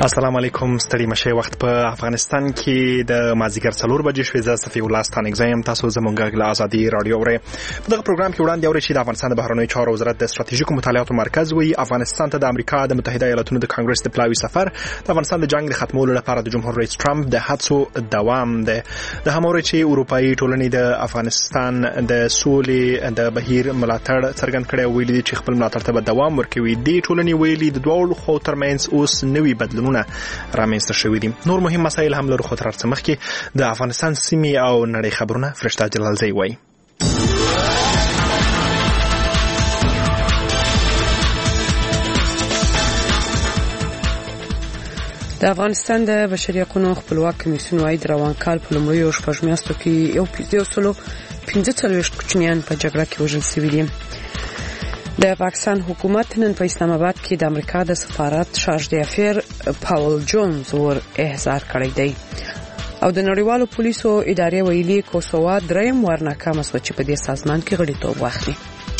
السلام علیکم. ستړي مشه وخت په افغانستان کې د مازیګر 4 بجې شوې. زه صفي الله ستانګ زم تاسو زمونږ له ازادي رادیو اورئ. په دغه پروګرام کې وړاندې اورئ چې د افغانستان د بهرنیو چارو وزارت د ستراتیژیکو مطالعاتو مرکز وی افغانستان ته د امریکا د متحده ایالاتونو د کانګرس د پلاوي سفر د افغانستان د جنگ د ختمولو لپاره د جمهور رئیس ټرمپ د هڅو دوام ده. د هموري چې اروپאי ټولنې د افغانستان د سولې د بهیر ملاتړ څرګند کړي ویلي دي چې خپل ملاتړ ته دوام ورکوي. د ټولنې ویلي د دوه خو ترمنځ اوس نوي بدلونونه رامنځته شوي دي. نور مهم مسایل هم لرو خو تر څه مخکې د افغانستان سیمې او نړۍ خبرونه فرشته جلالزی وایي. د افغانستان د بشري حقوقو خپلواک کمیسیون وايي د روان کال په لومړیو شپږ میاشتو کې یو 15 کوچنیان په جګړه کې وژل شوي دي. د پاکستان حکومت نن په اسلام آباد کې د امریکا د سفارت شارژ افیر پاول جونز ور احضار کړی دی او د نړیوالو پولیسو ادارې ویلي کوسووا دریم ور ناکامه شو چې په دې سازمان کې غړیتوب واخلي.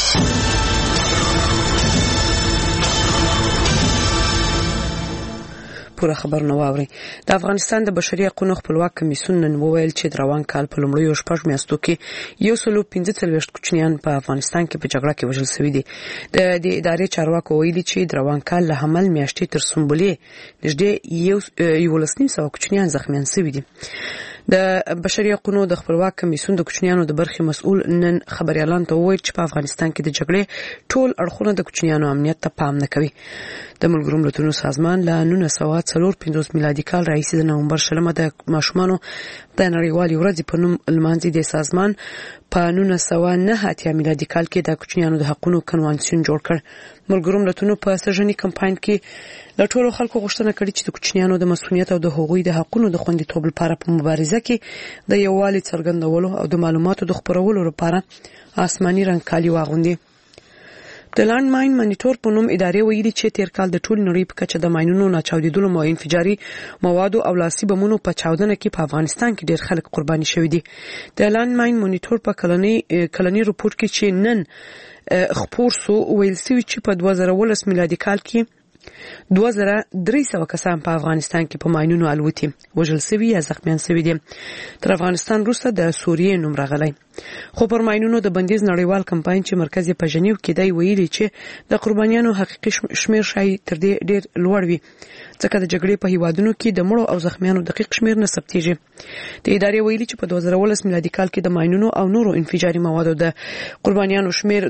پوره خبر نو واوري. د افغانستان د بشري حقوقو خپلواک کمیسیون نن وویل چې د روان کال په لومړیو شپږ میاشتو کې یو 15 کوچنیان په افغانستان کې په جګړه کې وژل شوي دي. د ادارې چارواکو ویلي چې د روان کال له حمل میاشتې تر سنبلې نږدې 1.5 کوچنیان زخمیان شوي دي. د بشري حقوقو د خپلواک کمیسیون د کوچنیانو د برخې مسؤل نن خبريالان ته وویل چې په افغانستان کې د جګړې ټول اړخونه د کوچنیانو امنیت ته پام نه کوي. د ملګرو ملتونو سازمان له 1945 میلادي کال راهیسې د نومبر 20 د ماشومانو د نړیوالې ورځې په نوم لمانځي. د سازمان په 1989 میلادي کال کې د کوچنیانو د حقوقو کنوانسیون جوړ کړ. ملګرو ملتونو په سرجنی کمپاین کې له ټولو خلکو غوښتنه کړې چې د کوچنیانو د مسؤلیت او د حقوقو د حقوقو د خوندیتوب لپاره په مبارزه کې د یووالي څرګندولو او د معلوماتو د خپرولو لپاره آسماني رنګ کالي واغوندي. د لاند ماین مانیټور په نوم ادارې ویلي چې تیر کال د ټول نړۍ په کچه د ماینونو ناچاودیدلو او انفجاري موادو او لاسي بمونو په چاودنه کې په افغانستان کې ډیر خلک قرباني شوي دي. د لاند ماین مانیټور په کلنی رپورت کې چې نن خپور سو ویل سوي چې په 2019 میلادي کال کې 2300 کسان په افغانستان کې په ماینونو الوتي وژل شوي یا زخمیان شوي دي. تر افغانستان وروسته د سوریې نوم راغلی. خو پر ماینونو د بندیز نړیوال کمپاین چې مرکز په ژنیو کې دی ویلي چې د قربانیانو حقیقي شمیر شای تر دې ډیر لوړ وي ځکه د جګړې په هیوادونو کې د مړو او زخمیانو دقیق شمیر نه ثبتېږي. د ادارې ویلي چې په 2019 میلادي کال کې د ماینونو او نورو انفجاري موادو د قربانیانو شمیر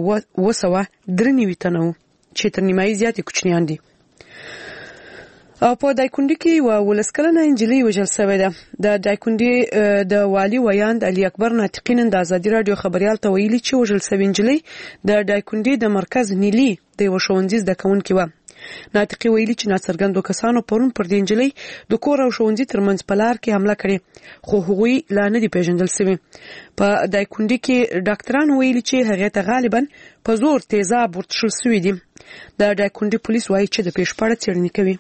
2993 تنه چې تر نیمایي زیاتې کوچنیان دي. او په دایکندي کې یو ولسکلنه انجلۍ وژل شوې ده. د دایکندي د والی ویاند علي اکبر ناطقین د ازادي رادیو خبريال ته ویلي چې وژل شوې انجلۍ د دایکندي د مرکز نیلی د یو ښوونځي زده کوونکې و. ناطقي ویلي چې ناڅرګندو کسانو پرون پر دې انجلۍ د کور او ښوونځي ترمنځ په لار کې حمله کړې خو هغوی لا نه دي پیژندل شوي. په دایکندي کې ډاکټران ویلي چې هغه ته غالبا په زور تیزاب ورتشل شوي دي. د دایکندي پولیس وایي چې د پیښې په اړه څېړنې کوي.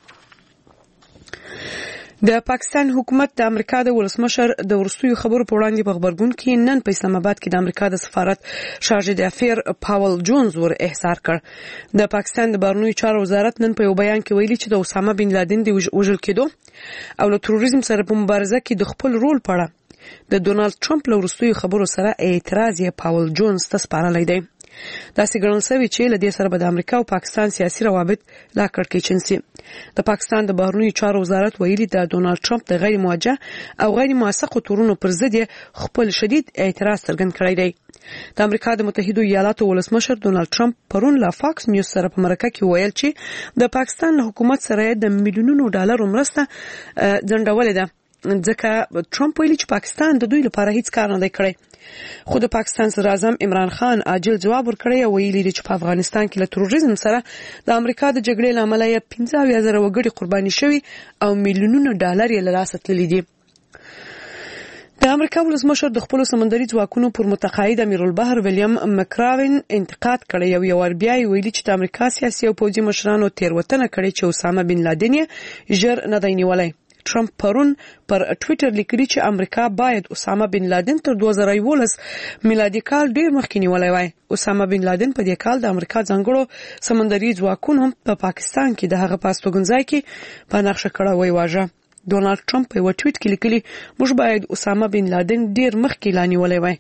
د پاکستان حکومت د امریکا د ولسمشر د ورستیو خبرو په وړاندې په خبرګون کې نن په اسلام آباد کې د امریکا د سفارت شارژ افیر پاول جونز ور احضار کړ. د پاکستان د بهرنیو چارو وزارت نن په یو بیان کې ویلي چې د اسامه بن لادن د وژل کېدو او له تروریزم سره په مبارزه کې د خپل رول په اړه د ډونالد ټرمپ له ورستیو خبرو سره اعتراض یې پاول جونز ته سپارلی دی. داسې ګڼل شوی چې له دې سره به د امریکا او پاکستان سیاسي روابط لا کړکېچن شي. د پاکستان د بهرنیو چارو وزارت ویلي د ډونالد ټرمپ د غیر موجه او غیر موثقو تورونو پر ضد خپل شدید اعتراض څرګند کړی دی. د امریکا د متحده ایالاتو ولسمشر ډونالد ټرمپ پرون لا فاکس نیوز سره په مرکه کې ویل چې د پاکستان له حکومت سره د میلیونونو ډالرو مرسته ځنډولې ده ځکه ټرمپ ویلي چې پاکستان د دوی لپاره هیڅ کار نه دی کړی. خو د پاکستان صدر اعظم عمران خان عاجل جواب ورکړی او ویلي چې په افغانستان کې له تروریزم سره د امریکا د جګړې لامل یې 15,000 وګړي قرباني شوي او میلیونونه ډالر یې له لاسه تللي دي. د امریکا ولسمشر د خپل سمندري ځواکونو پر متقاعد امیرالبحر ویلیام مکراون انتقاد کړی او یو بیا ویلي چې د امریکا سیاسي او پوځي مشرانو تیروتنه کړې چې اسامه بن لادن یې ژر نه دی نیولی. ټرمپ پرون پر ټوئیټر لیکلی چې امریکا باید اسامه بن لادن تر 2011 میلادي کال ډیر مخکې نیولای وای. اسامه بن لادن په دې کال د امریکا ځانګړو سمندري ځواکونو په پاکستان کې د هغه پاستوګنځای کې په نقشه کړه وای واژه. ډونالد ټرمپ په یو ټویټ کې لیکلی موږ باید اسامه بن لادن ډیر مخکې لانیولای وای.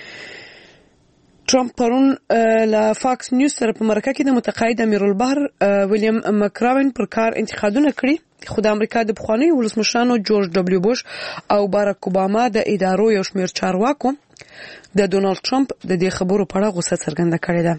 ټرمپ پرون له فاکس نیوز سره په مرکه کې د متقاعد امیرالبحر ویلیام مکراون پر کار انتقادونه کړي، خو د امریکا د پخواني ولسمشرانو جورج دبلیو بوش او باراک اوباما د ادارو یو شمېر چارواکو د ډونالد ټرمپ د دې خبرو په اړه غوسه څرګنده کړې ده.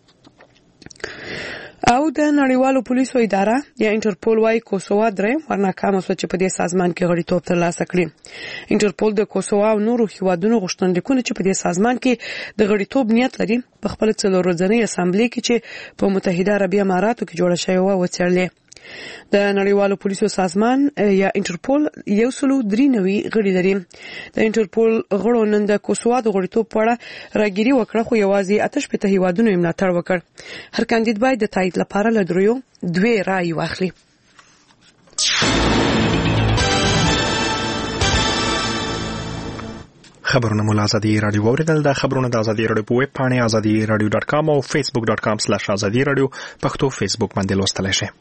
او د نړیوالو پولیسو اداره یا انټرپول وايي کوسووا درې ورناکامه شو چې په دې سازمان کې غړیتوب ترلاسه کړي. انټرپول د کوسووا او نورو هیوادونو غوښتنلیکونه چې په دې سازمان کې د غړیتوب نیت لري په خپل څلور ورځنۍ اسامبلې کې چې په متحده عربي اماراتو کې جوړه شوې و وڅېړلې. د نړیوالو پولیسو سازمان یا انټرپول 193 غړي لري. د انټرپول غړو نن د کوسووا د غړیتوب په اړه راګیري وکړه، خو یوازې 88 هیوادونو یې ملاتړ وکړ. هر کاندید باید د تایید لپاره له دریو 2 رای واخلي. خبرونه مو آزادي رادیو اوریدل. د خبرونه د آزادي رادیو په ویب پاڼه azadi-radio.com او facebook.com/azadi-radio پښتو فیسبوک باندې لوستلی شئ.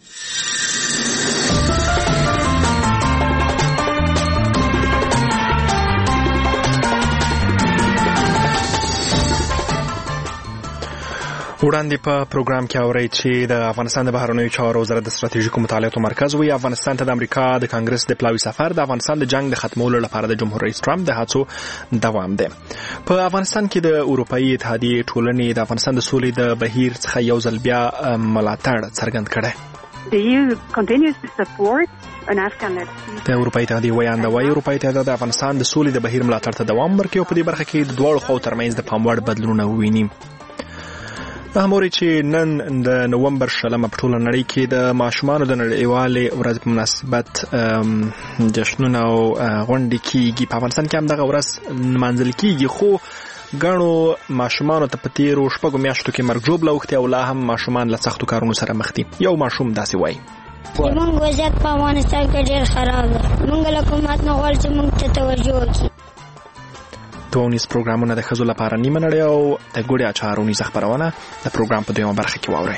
وړاندې په پروګرام کې اورئ چې د افغانستان د بهرنیو چارو وزارت د ستراتیژیکو مطالعاتو مرکز وی افغانستان ته د امریکا د کانګرس د پلاوي سفر د افغانستان د جنگ د ختمولو لپاره د جمهور رئیس ټرمپ د هڅو دوام دی. په افغانستان کې د اروپאי اتحادیې ټولنې د افغانستان د سولې د بهیر څخه یو ځل بیا ملاتړ څرګند کړی. The EU continues to support an Afghan د اروپאי اتحادیې ویاند وايي اروپאי اتحادیه د افغانستان د سولې د بهیر ملاتړ ته دوام ورکوي او په دې برخه کې د دواړو خواو ترمنځ د پام وړ بدلونونه وویني. هموري چې نن د نومبر 20 په ټوله نړۍ کې د ماشومانو د نړیوالې ورځ په مناسبت جشنونه او غونډې کیږي. په افغانستان کې هم دغه ورځ نمانځل کیږي، خو ګڼو ماشومانو ته په تیرو شپږو میاشتو کې مرګ ژوبله اوښتې او لا هم ماشومان له سختو کارونو سره مخ دي. یو ماشوم داسې وایي زمونږ وضعیت په افغانستان کې ډېر خراب دی. موږ له حکومت نه غواړو چې موږ ته توجه وکړي. ټولنیز پروګرامونه د ښځو لپاره نیمه نړۍ او د ګوډې اچارو نیزه خپرونه د پروګرام په دویمه برخه کې واورئ.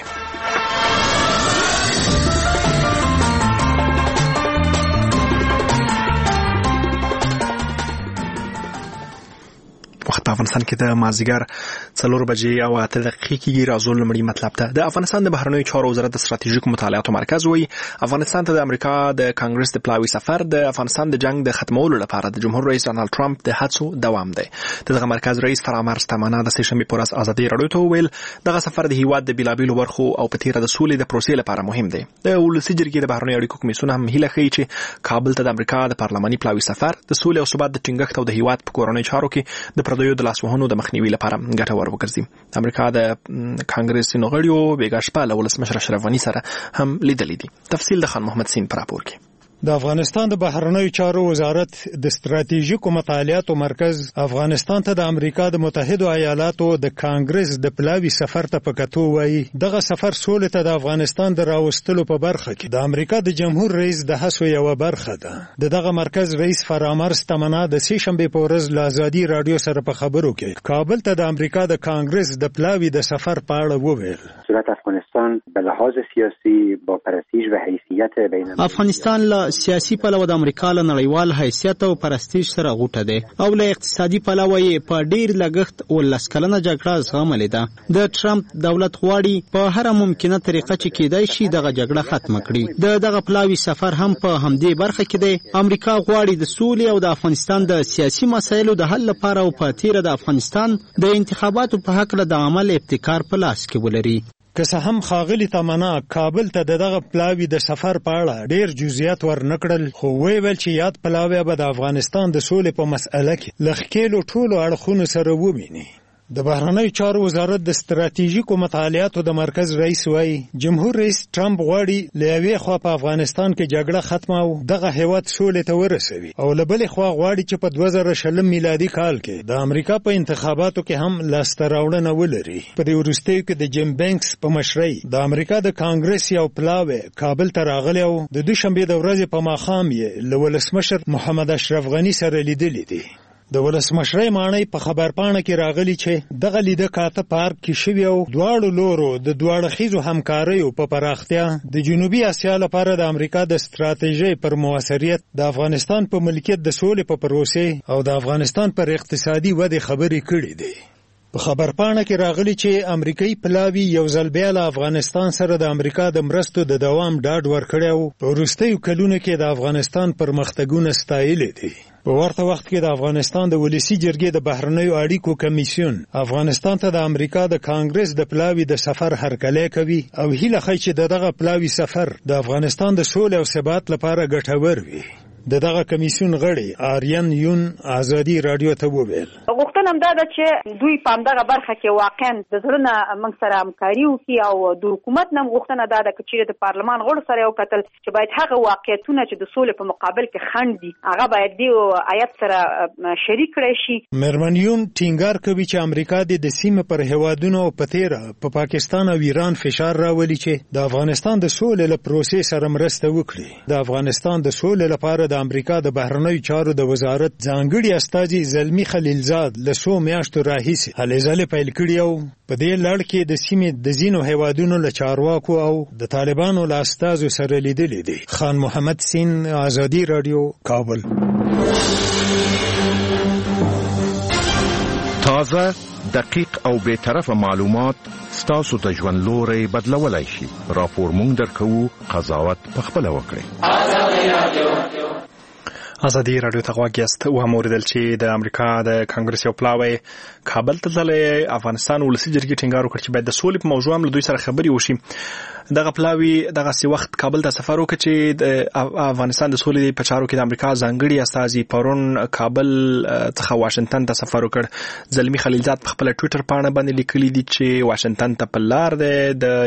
وخت په افغانستان کې د مازیګر 4 بجې او 8 دقیقې کېږي. راځو لومړی مطلب ته. د افغانستان د بهرنیو چارو وزارت د ستراتیژیکو مطالعاتو مرکز وایي افغانستان ته د امریکا د کانګرس د پلاوي سفر د افغانستان د جنگ د ختمولو لپاره د جمهور رئیس ډونالد ټرمپ د هڅو دوام دی. دغه مرکز رئیس فرامرز تمنا د سه‌شنبه پر ورځ آزادي رادیو ته ویل دغه سفر د هیواد د بیلابیلو برخو او په تیره د سولې د پروسې لپاره مهم دی. د ولسي جرګې د بهرنیو اړیکو کمیسیون هم هیله ښیي چې کابل ته د امریکا د پارلماني پلاوي سفر د سولې او ثبات د ټینګښت او د هیواد په کورنیو چارو کې د پردیو د لاسوهنو د مخنیوي لپاره ګټور وګرځي. امریکا د کانګرس نغړیو بیګا شپه له ولسمشر اشرف غني سره هم لیدلې دي. تفصیل د خان محمد سین پر راپور کې. د افغانستان د بهرنیو چارو وزارت د ستراتیژیکو مطالعاتو مرکز افغانستان ته د امریکا د متحده ایالاتو د کانګرس د پلاوي سفر ته په کتو وایي دغه سفر سولې ته د افغانستان د راوستلو په برخه کې د امریکا د جمهور رئیس د هڅو یو برخه ده. دغه مرکز رئیس فرامرز تمنا د سه‌شنبه په ورځ له آزادي رادیو سره په خبرو کې کابل ته د امریکا د کانګرس د پلاوي د سفر په اړه وویل. صورت افغانستان به لحاظ سیاسی با پرستیژ و حیثیت بین افغانستان له سیاسي پلوه د امریکا له نړیوال حیثیت او پرستیژ سره غوټه ده او له اقتصادي پلوه یې په ډیر لګښت او لسکلنه جګړه زغملې ده. د ټرمپ دولت غواړي په هر ممکنه طریقه چې کېدای شي دغه جګړه ختم کړي. دغه پلاوي سفر هم په همدې برخه کې دی. امریکا غواړي د سولې او د افغانستان د سیاسي مسایلو د حل لپاره او په تیره د افغانستان د انتخاباتو په حق له د عمل ابتکار په لاس کې ولري. که څه هم ښاغلي تمنا کابل ته دغه پلاوي د سفر په اړه ډیر جزئیات ورنکړل، خو ویل چې یاد پلاوی به د افغانستان د سولې په مسأله کې له ښکېلو ټولو اړخونو سره وویني. د بهرنیو چارو وزارت د ستراتیژیکو مطالعاتو د مرکز رئیس وایي جمهور رئیس ټرمپ غواړي له یوې خوا په افغانستان کې جګړه ختمه او دغه هیواد سولې ته ورسوي او له بلې خوا غواړي چې په 2020 میلادي کال کې د امریکا په انتخاباتو کې هم لاسته راوړنه ولري. په دې وروستیو کې د جیم بینکس په مشرۍ د امریکا د کانګرس یو پلاوی کابل ته راغلی او د دوشنبې د ورځې په ماښام یې له ولسمشر محمد اشرف غني سره لیدلی دي. د ولسمشرۍ ماڼۍ په خبرپاڼه کې راغلی چې دغه لیده کاته پارک کې شوی او دواړو لورو د دواړخیزو همکاریو په پراختیا د جنوبي اسیا لپاره د امریکا د ستراتیژۍ پر موثریت د افغانستان په ملکیت د سولې په پروسې او د افغانستان پر اقتصادي ودې خبرې کړې دي. په خبرپاڼه کې راغلی چې امریکایي پلاوی یو ځل بیا له افغانستان سره د امریکا د مرستو د دوام ډاډ ورکړی او په وروستیو کلونو کې د افغانستان پرمختګونه ستایلي دي. په ورته وخت کې د افغانستان د ولسی جرګې د بهرنیو اړیکو کمیسیون افغانستان ته د امریکا د کانګرس د پلاوی د سفر هرکلی کوي او هیله کوي چې دغه پلاوی سفر د افغانستان د سولې او ثبات لپاره ګټور وي. دغه کمیسیون غړي آریان یون ازادي رادیو ته وویل غوښتنه هم ده چې دوی په همدغه برخه کې واقعا د زړه نه موږ سره همکاري وکړي او د حکومت نه غوښتنه ده چې د پارلمان غړو سره یو کتل چې باید هغه واقعیتونه چې د سولې په مقابل کې خنډ دي هغه باید د آیت سره شریک کړي شي. مېرمن یون ټینګار کوي چې امریکا د سیمې پر هیوادونو په تیره په پاکستان او ایران فشار راولي چې د افغانستان د سولې له پروسې سره مرسته وکړي. د افغانستان د سولې لپاره د امریکا د بهرنیو چارو د وزارت ځانګړي استازي زلمی خلیلزاد له څو میاشتو راهیسې هلې ځلې پیل کړي او په دې لړ کې د سیمې د ځینو هیوادونو له چارواکو او د طالبانو له استازو سره لیدلي دي. خان محمد سین ازادي رادیو کابل. تازه دقیق او بی‌طرفه معلومات ستاسو د ژوند لوري بدلولای شي. راپور مونږ درکو، قضاوت پخپله وکړئ. ازادي رادیو ته غواړي است او هم اوریدل چې د امریکا د کانګرس یو پلاوی کابل ته ځلې افغانستان ولسی جرګې ټینګار وکړ چې باید د سولې په موضوع هم له دوی سره خبري وشي. دغه پلاوی دغه سی وخت کابل ته سفر وکړ چې د افغانستان د سولې په چارو کې د امریکا ځانګړي استازي پرون کابل څخه واشنگټن ته سفر وکړ. زلمی خلیلزاد په خپل ټوئیټر باندې باندې لیکلي دي چې واشنگټن ته په لار ده د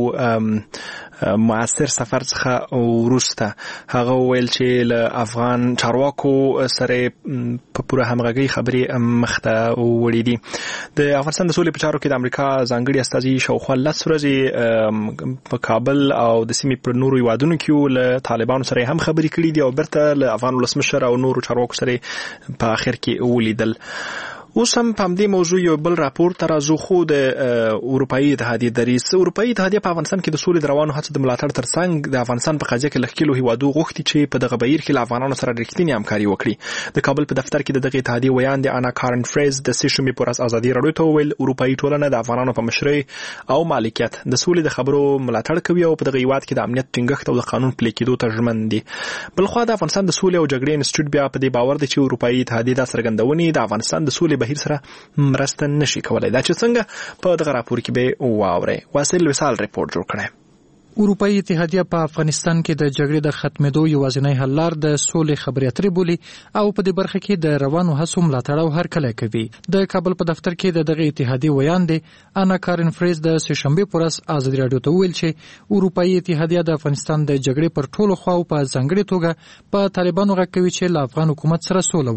یو معاصر سفر څخه وروسته هغه ویل چې له افغان چارواکو سره په پوره همغږي خبرې مخته وړي دي. د افغانستان د سولې په چارو کې د امریکا ځانګړي استازي شاوخوا 10 ورځې په کابل او د سیمې پر نورو هیوادونو کې له طالبانو سره هم خبرې کړې دي او برته له افغان ولسمشر او نورو چارواکو سره په اخر کې ولیدل. اوس هم په دې موضوع یو بل راپور تر ازو خو د اروپאי اتحادیه دریس اروپאי اتحادیه په افغانستان کې د سولې د روانو هڅو د ملاتړ ترڅنګ د افغانستان په قضیه کې لخکلو هیوادو غوښتي چې په دغه بهیر کې له افغانانو سره رښتینی همکاري وکړي. د کابل په دفتر کې د دغه اتحادیه ویان د انا کارن فریز د سیشمې پر ازادي رادیو ته ویل اروپאי ټولنه د افغانانو په مشرۍ او مالکیت د سولې د خبرو ملاتړ کوي او په دغه هیواد کې د امنیت ټینګښت او د قانون پلي کېدو ته ژمن دي. بلخو د افغانستان د سولې او جګړې انسټیټیوټ بیا په دې باور دی چې اروپאי اتحادیه د څرګندونې د افغانستان د سولې بهیر سره مرسته نشي کولای. دا چې څنګه په دغه راپور کې به واوري. واسل وسال ریپورت جوړ کړي. اروپאי اتحادیه په افغانستان کې د جګړې د ختمېدو یوازینی حل لار د سولې خبرې اترې بولي او په دې برخه کې د روانو هڅو ملاتړ او هرکلی کوي. د کابل په دفتر کې د دغه اتحادیه ویان دی انا کارن فریز د سهشنبه پر ورځ ازادي رادیو ته ویل چې اروپאי اتحادیه د افغانستان د جګړې پر ټولو خواو په ځانګړي توګه په طالبانو غږ کوي چې له افغان حکومت سره سوله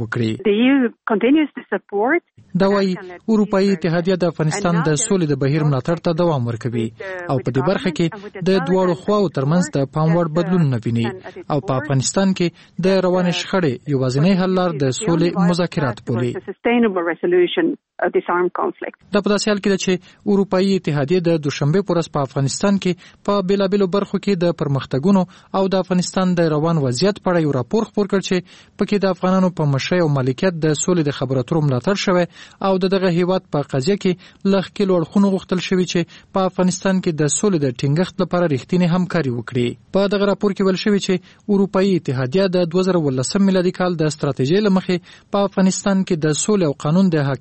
وکړي. دا وايي اروپאי اتحادیه د افغانستان د سولې د بهیر ملاتړ ته دوام ورکوي او په دې برخه کې د دواړو خواو ترمنځ د پام وړ بدلون نه ویني او په افغانستان کې د روانې شخړې یوازینی حل لار د سولې مذاکرات بولي. دا په داسې حال کې ده چې اروپאי اتحادیه د دوشنبه پر ورځ په افغانستان کې په بیلابیلو برخو کې د پرمختګونو او د افغانستان د روان وضعیت په اړه یو راپور خپور کړ چې پکې د افغانانو په مشرۍ او مالکیت د سولې د خبرو اترو ملاتړ شوی او دغه هیواد په قضیه کې لخکلو اړخونو غوښتل شوی چې په افغانستان کې د سولې د ټینګښت لپاره رښتینی همکاري وکړي. په دغه راپور کې ویل شوی چې اروپאי اتحادیه د 2019 میلادي کال د ستراتیژۍ لمخې په افغانستان کې د سولې او قانون د حاکمیت لپاره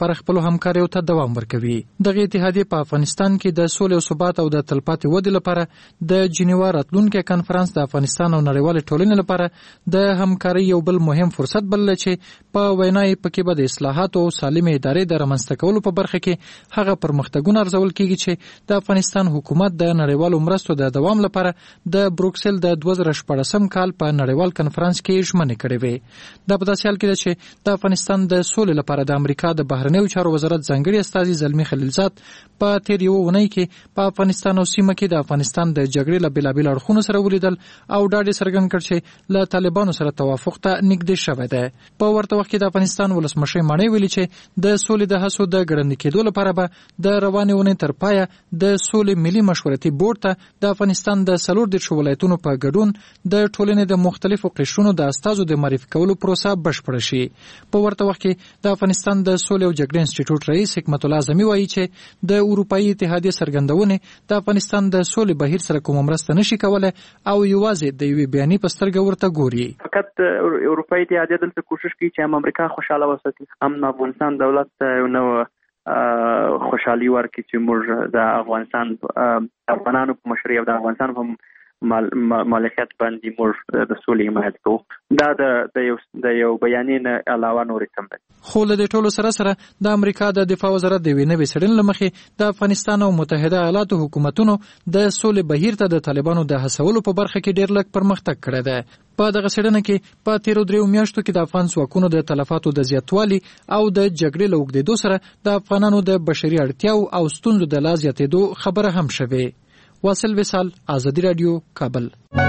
لپاره خپل همکاریو ته دوام ورکوي. دغه اتحادیه په افغانستان کې د سولې او ثبات او د تلپاتې ودې لپاره د جنیوا راتلونکي کانفرنس د افغانستان او نړیوال ټولنې لپاره د همکاري یو بل مهم فرصت بلل چې په وینای پکې به د اصلاحاتو او سالمې ادارې د رامنځته کولو په برخه کې هغه پرمختګونه ارزول کیږي چې د افغانستان حکومت د نړیوالو مرستو د دوام لپاره د بروکسل د 2014 کال په نړیوال کانفرنس کې ژمنه کړې وې. دا په داسې حال کې ده چې د افغانستان د سولې لپاره د امریکا د بهرنیو چارو وزارت ځانګړي استازي زلمی خلیلزاد په تیر یو اونۍ کې په افغانستان او سیمه کې د افغانستان د جګړې له بېلابېلو اړخونو سره ولیدل او ډاډ یې څرګند کړ چې له طالبانو سره توافق ته نږدې شوی دی. په ورته وخت کې د افغانستان ولسمشر ماڼۍ ویلي چې د سولې د هڅو د ګړندي کېدو لپاره به د روانې اونۍ تر پایه د سولې ملي مشورتي بورډ ته د افغانستان د 14 ولایتونو په ګډون د ټولنې د مختلفو قشرونو د استازو د معرفي کولو پروسه بشپړه شي. په ورته وخت کې د افغانستان د سولې او جګړې انسټیټیوټ رئیس حکمت الله اعظمي وایي چې د اروپאי اتحادیې څرګندونې د افغانستان د سولې بهیر سره کوم مرسته نشي کولای او یوازې د یوې بیانیې په سترګه ورته ګوري. فقط اروپאי اتحادیه دلته کوشش کوي چې هم امریکا خوشاله وساتي، هم افغانستان دولت نو خوشحالي ورکړي چې موږ د افغانستان افغانانو په مشرۍ او د افغانستان په مالکیت باندې موږ د سولې حمایت کوو. دا د یو بیانیې نه علاوه نورې څه نه. خو له دې ټولو سره د امریکا د دفاع وزارت د یوې نوې څېړنې له مخې د افغانستان او متحده ایالاتو حکومتونو د سولې بهیر ته د طالبانو د هڅولو په برخه کې ډېر لږ پرمختګ کړی دی. په دغه څېړنه کې په تیرو 3 میاشتو کې د افغان ځواکونو د تلفاتو د زیاتوالي او د جګړې له اوږدېدو سره د افغانانو د بشري اړتیاو او ستونزو د لا زیاتېدو خبره هم شوې. واصل وصال، آزادی رادیو، کابل.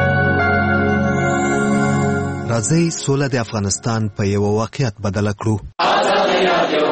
راځي سوله د افغانستان په یو واقعیت بدل کړو. آزادی رادیو.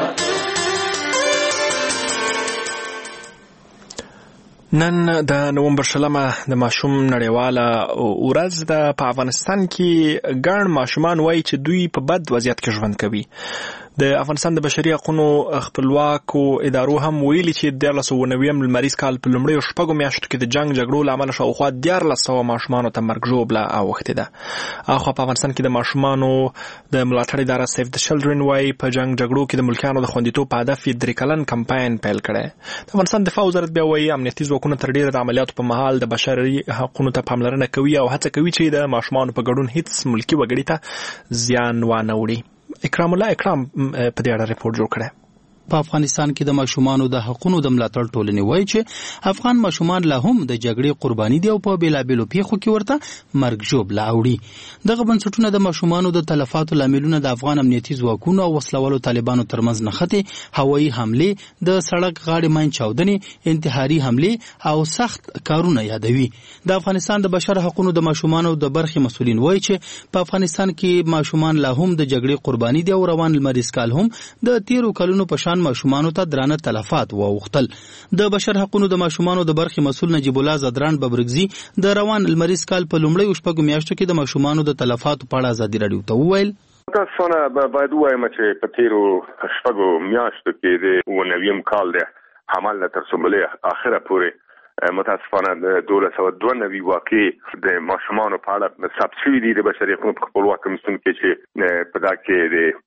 نن د نومبر 20 د ماشوم نړیواله ورځ ده. په افغانستان کې ګڼ ماشومان وایي چې دوی په بد وضعیت کې ژوند کوي. د افغانستان د بشري حقوقو خپلواکو ادارو هم ویلي چې د 1990 لمریز کال په لومړیو شپږو میاشتو کې د جنگ جګړو له امله شاوخوا 1400 ماشومانو ته مرګ ژوبله اوښتې ده. اخوا په افغانستان کې د ماشومانو د ملاتړ اداره سیف د چلډرن وايي په جنگ جګړو کې د ملکیانو د خوندیتوب په هدف یې 3 کلن کمپاین پیل کړی. د افغانستان دفاع وزارت بیا وايي امنیتي ځواکونه تر ډیره د عملیاتو په مهال د بشري حقوقو ته پاملرنه کوي او هڅه کوي چې د ماشومانو په ګډون هیڅ ملکی وګړي ته زیان وانه وړي. اکرام الله اکرام په دې اړه ریپورت جوړ کړی. په افغانستان کې د ماشومانو د حقوقو د ملاتړ ټولنې وایي چې افغان ماشومان لا هم د جګړې قرباني دي او په بیلابېلو پیښو کې ورته مرګ ژوبله اوړي. دغه بنسټونه د ماشومانو د تلفاتو لاملونه د افغان امنیتي ځواکونو او وسلوالو طالبانو ترمنځ نښتې، هوایي حملې، د سړک غاړې ماین چاودنې، انتحاري حملې او سخت کارونه یادوي. د افغانستان د بشر حقوقو د ماشومانو د برخې مسؤلین وایي چې په افغانستان کې ماشومان لا هم د جګړې قرباني دي او روان لمریز کال هم د 13 کلونو په شان ماشومانو ته درانه تلفات واوښتل. د بشر حقوقو د ماشومانو د برخې مسؤل نجیب الله زدران ببرګزي د روان المریز کال په لومړیو شپږو میاشتو کې د ماشومانو د تلفاتو په اړه ازادي رادیو ته وویل. تاسو باید ووایم چې په تیرو شپږو میاشتو کې د 19 کال د حمل تر څومره اخره پورې متاسفانه د 1292 واقع د ماشومانو په اړه ثبت شوي دي. د بشري حقوقو په خپلواک کمیسیون کې چې په دا کې د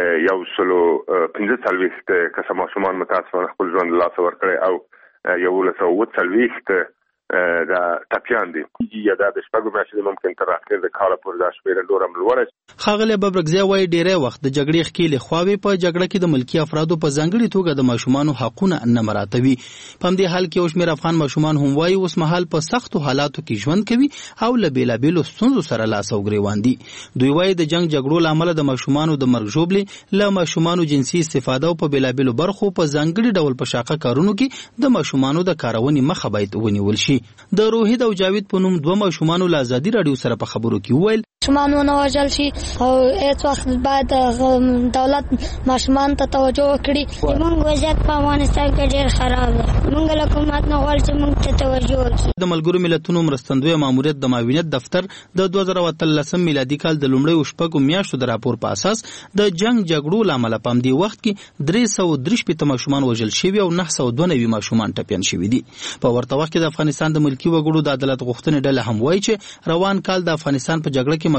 145 کسه ماشومان متاسفانه خپل ژوند له لاسه ورکړي او 140 دا ټپیان دي. یا دا د شپږو میاشتو ممکن تر اخر د کال پورې دا شمېره نور هم لوړه شي. ښاغلی ببرګزی وایي ډېری وخت د جګړې ښکېلې خواوې په جګړه کې د ملکي افرادو په ځانګړې توګه د ماشومانو حقونه نه مراعاتوي. په همدې حال کې یو شمېر افغان ماشومان هم وایي اوس مهال په سختو حالاتو کې ژوند کوي او له بېلابېلو ستونزو سره لاس او ګرېوان دي. دوی وایي د جنګ جګړو له امله د ماشومانو د مرګ ژوبلې، له ماشومانو جنسي استفاده او په بېلابېلو برخو په ځانګړي ډول په شاقه کارونو کې د ماشومانو د کارونې مخه باید ونیول شي. د روحید او جاوید په نوم 2 ماشومانو له ازادي رادیو سره په خبرو کې وویل ماشومان ونه وژل شي او هیڅ وخت باید دولت ماشومان ته توجه وکړي. زموږ وضعیت په افغانستان کې ډېر خراب دی. موږ له حکومت نه غواړو چې موږ ته توجه وکړي. د ملګرو ملتونو مرستندوی ماموریت د معاونیت دفتر د 2013 میلادي کال د لومړیو شپږو میاشتو د راپور په اساس د جنگ جګړو له امله په همدې وخت کې 363 ماشومان وژل شوي او 992 ماشومان ټپیان شوي دي. په ورته وخت کې د افغانستان د ملکي وګړو د عدالت غوښتنې ډله هم وایي چې روان کال د افغانستان په جګړه کې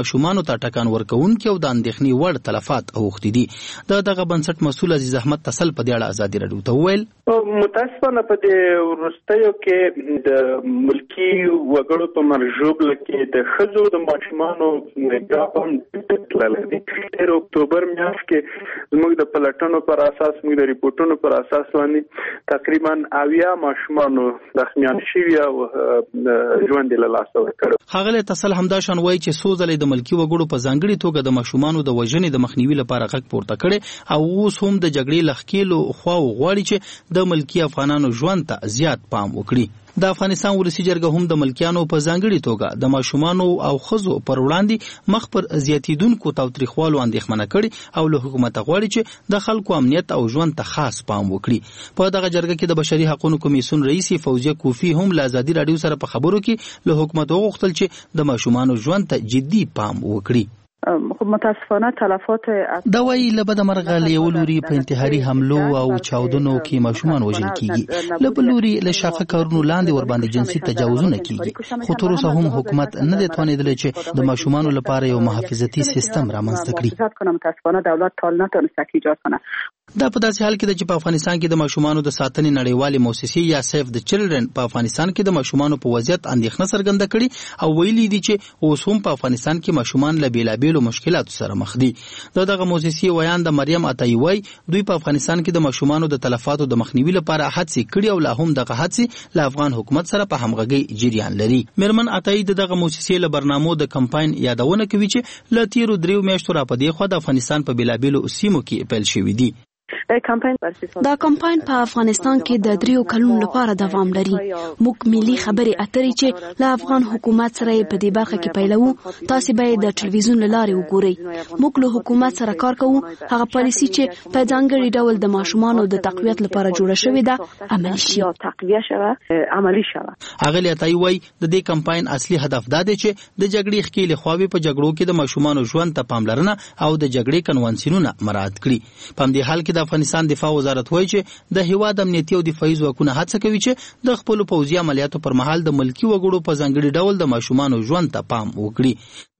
ماشومانو ته ټکان ورکوونکي او د اندېښنې وړ تلفات اوښتي دي. دغه بنسټ مسؤل عزیز احمد تسل په دې اړه ازادي راډیو ته وویل متاسفانه په دې وروستیو کې د ملکی وګړو په مرجوب کې د ښځو د ماشومانو نگاه تللی دی. اکتوبر میاشت کې زموږ د پلټنو پر اساس موږ د ریپورتونو پر اساس باندې تقریبا 80 ماشومانو زخمیان شوي او ژوند له لاسه ورکړ. ښاغلی تسل همدا شان وایي چې څو ځلې د ملکی وګړو په ځانګړي توګه د ماشومانو د وژنې د مخنیوي لپاره غږ پورته کړي او اوس هم د جګړې لخکېلو خواو غواړي چې د ملکی افغانانو ژوند ته زیات پام وکړي. د افغانستان ولسی جرګه هم د ملکیانو په ځانګړي توګه د ماشومانو او ښځو پر وړاندې مخ پر زیاتیدونکو تاوتریخوالو اندېښمنه کړي او له حکومت غواړي چې د خلکو امنیت او ژوند ته خاص پام وکړي. په دغه جرګه کې د بشري حقوقو کمیسیون رئیس فوزیه کوفی هم له ازادي راډیو سره په خبرو کې له حکومت وغوښتل چې د ماشومانو ژوند ته جدي پام وکړي. متاسفانه تلفات دا وایي له بده مرغه له یو لوري په انتحاري حملو او چاودنو کې ماشومان وژل کیږي، له بل لوري له شاقه کارونو لاندې ورباندې جنسي تجاوزونه کیږي، خو تر اوسه هم حکومت نه دی توانیدلی چې د ماشومانو لپاره یو محافظتي سیستم رامنځته کړي. متاسفانه دولت تا نتونسته که ایجاد کنه. دا په داسې حال کې ده چې په افغانستان کې د ماشومانو د ساتنې نړیوالې موسسې یا سیف د چلډرن په افغانستان کې د ماشومانو په وضعیت اندېښنه څرګنده کړي او ویلي دي چې اوس هم په افغانستان کې ماشومان له بېلابېلو مشکلاتو سره مخ دي. دغه موسسې ویان د مریم عطایي وایي دوی په افغانستان کې د ماشومانو د تلفاتو د مخنیوي لپاره هڅې کړي او لا هم دغه هڅې له افغان حکومت سره په همغږۍ جریان لري. میرمن عطایي دغه موسسې له برنامو د کمپاین یادونه کوي چې له تیرو 3 میاشتو راپدې خوا د افغانستان په بېلابېلو سیمو کې پیل شوي دي. دا کمپاین په افغانستان کې د 3 کلونو لپاره دوام لري. موږ ملي خبرې اترې چې له افغان حکومت سره په دې برخه کې پیلوو، تاسو به د ټلویزیون له لارې وګورئ. موږ له حکومت سره کار کوو، هغه پالیسي چې په ځانګړي ډول د ماشومانو د تقویت لپاره جوړه شوې ده عملي شي. اغلی عطایي وایي د دې کمپاین اصلي هدف دا دی چې د جګړې ښکېلې خواوې په جګړو کې د ماشومانو ژوند ته پاملرنه او د جګړې کنوانسیونونه مراعات کړي. په همدې حال کې د افغانستان دفاع وزارت وایي چې د هیواد امنیتي او دفاعي ځواکونه هڅه کوي چې د خپلو پوځي عملیاتو پر مهال د ملکي وګړو په ځانګړي ډول د ماشومانو ژوند ته پام وکړي.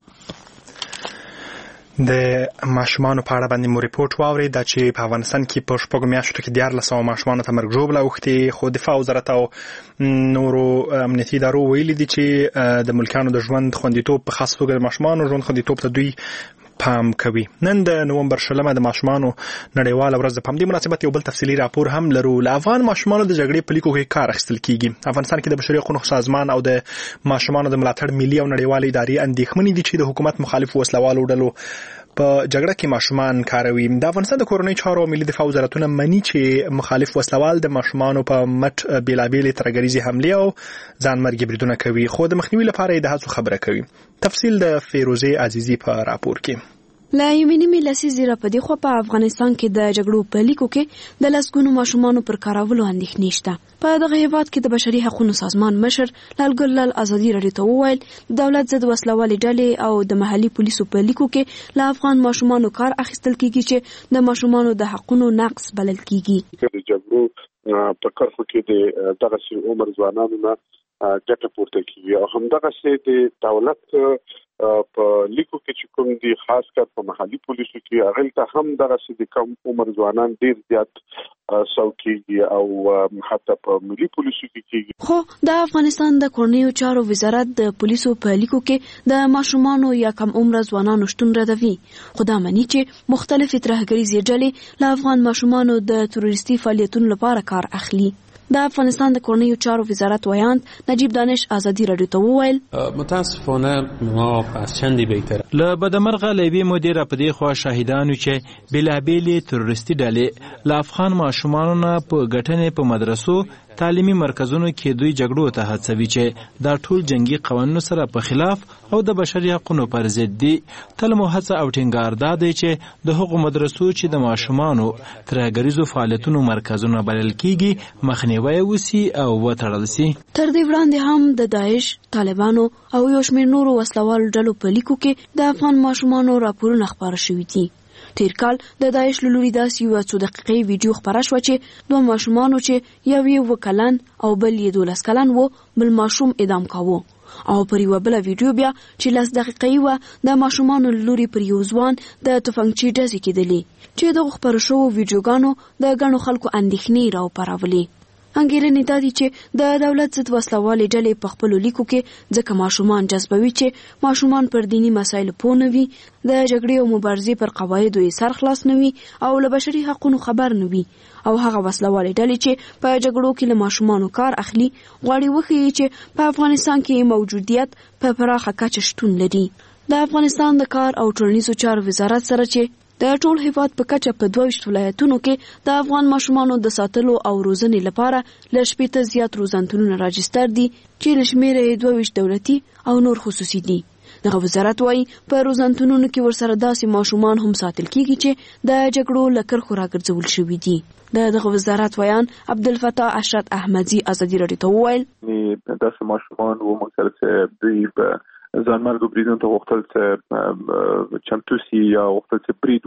د ماشومانو په اړه باندې مو ریپورت واورید چې په افغانستان کې په شپږو میاشتو کې 1400 ماشومانو ته مرګ ژوبله اوښتې، خو دفاع وزارت او نورو امنیتي ادارو ویلي دي چې د ملکیانو د ژوند خوندیتوب په خاص توګه د ماشومانو ژوند خوندیتوب ته دوی پام کوي. نن د نومبر 20 د ماشومانو نړیواله ورځ ده. په همدې مناسبت یو بل تفصیلي راپور هم لرو. له افغان ماشومانو د جګړې په لیکو کې کار اخیستل کیږي. افغانستان کې د بشري حقوقو سازمان او د ماشومانو د ملاتړ ملي او نړیوالې ادارې اندېښمنې دي چې د حکومت مخالف وسلوالو ډلو په جګړه کې ماشومان کاروي. د افغانستان د کورنۍ چارو ملي دفاع وزارتونه مني چې مخالف وسلوال د ماشومانو په مټ بیلابېلې ترهګریزې حملې او ځانمرګي بریدونه کوي، خو د مخنیوي لپاره یې د هڅو خبره کوي. تفصیل د فیروزې عزیزي په راپور کې. لا یوې نیمې لسیزې راپدې خوا په افغانستان کې د جګړو په لیکو کې د لسګونو ماشومانو پر کارولو اندېښنې شته. په دغه هیواد کې د بشري حقوقو سازمان مشر لالګل لال ازادي راډیو ته وویل دولت ضد وسلوالې ډلې او د محلي پولیسو په لیکو کې له افغان ماشومانو کار اخیستل کیږي چې د ماشومانو د حقوقو نقض بلل کیږي. د جګړو په کرخو کې د دغه عمر ځوانانو نه ګټه پورته کیږي او همدغه د دولت په لیکو کې چې کوم دي خاص کر په محلي پولیسو کې هغه ته هم دغه د کم عمر ځوانان ډیر زیات سوکیږي او حتی په ملي پولیسو کې کیږي. خو د افغانستان د کورنیو چارو وزارت د پولیسو په لیکو کې د ماشومانو یا کم عمر ځوانانو شتون ردوي، خو دا معنی چې مختلفې ترهګریزې ډلې له افغان ماشومانو د تروریستي فعالیتونو لپاره کار اخلي. د افغانستان د کورنیو چارو وزارت ویاند نجیب دانش ازادي راډیو ته وویل متاسفانه ما از چندی بهتر له بدمرغه لوي مدیر په دې خوا شاهدانو چې بلابېلې تروریستي ډلې له افغان ماشومانو نه په ګټنې په مدرسو تعلیمي مرکزونو کې دوی جګړو ته هڅوي چې دا ټول جنگي قوانینو سره په خلاف او د بشري حقوقو پر ضد دي. تل مو هڅه او ټینګار دا دی چې د هغو مدرسو چې د ماشومانو ترهګریزو فعالیتونو مرکزونه بلل کیږي مخنیوی وسی او وتړل سي. تر دې وړاندې هم د داعش، طالبانو او یو شمېر نورو وسلوالو ډلو په لیکو کې د افغان ماشومانو راپورونه خپاره شوي دي. تیر کال د داعش له لوري داسې یوه 2 دقیقې ویډیو خپره شوه چې 2 ماشومانو چې یو یې 9 کلن او بل یې 12 کلن و بل ماشوم اعدام کاوه. او پر یو بل ویډیو بیا چې 10 دقیقې و د ماشومان لوري پر یو ځوان د تفنګچی ډزې کېدلې چې د خبرو شو ویډیوګانو د غنو خلکو اندېښنې راو پراولي. انګیرنې دا دي چې د دولت ضد وسلوالې ډلې په خپل لیکو کې ځکه ماشومان جذبوي چې ماشومان پر دینی مسایلو پوه نه وي، د جګړې او مبارزې پر قواعدو یې سر خلاص نه وي او له بشري حقوقو خبر نه وي، او هغه وسلوالې ډلې چې په جګړو کې له ماشومانو کار اخلي غواړي وښيي چې په افغانستان کې موجودیت په پراخه کچه شتون لري. د افغانستان د کار او ټولنیزو چارو وزارت سره چې د ټول هیواد په کچه په 22 ولایتونو کې د افغان ماشومانو د ساتلو او روزنې لپاره ل 80 زیات روزنتونونه راجستر دي چې ل شمیره 22 دولتي او نور خصوصي دي. دغه وزارت وايي په روزنتونونو کې ورسره داسې ماشومان هم ساتل کیږي چې د جګړو لکر خورا ګرځول شوي دي. دغه وزارت ویان عبدالفتاح اشرت احمدی ازادي راډیو ته وویل داسې ماشومان و موږ سره دوی ځانمرګو بریدونو ته غوښتل چې چمتو سي یا غوښتل چې برید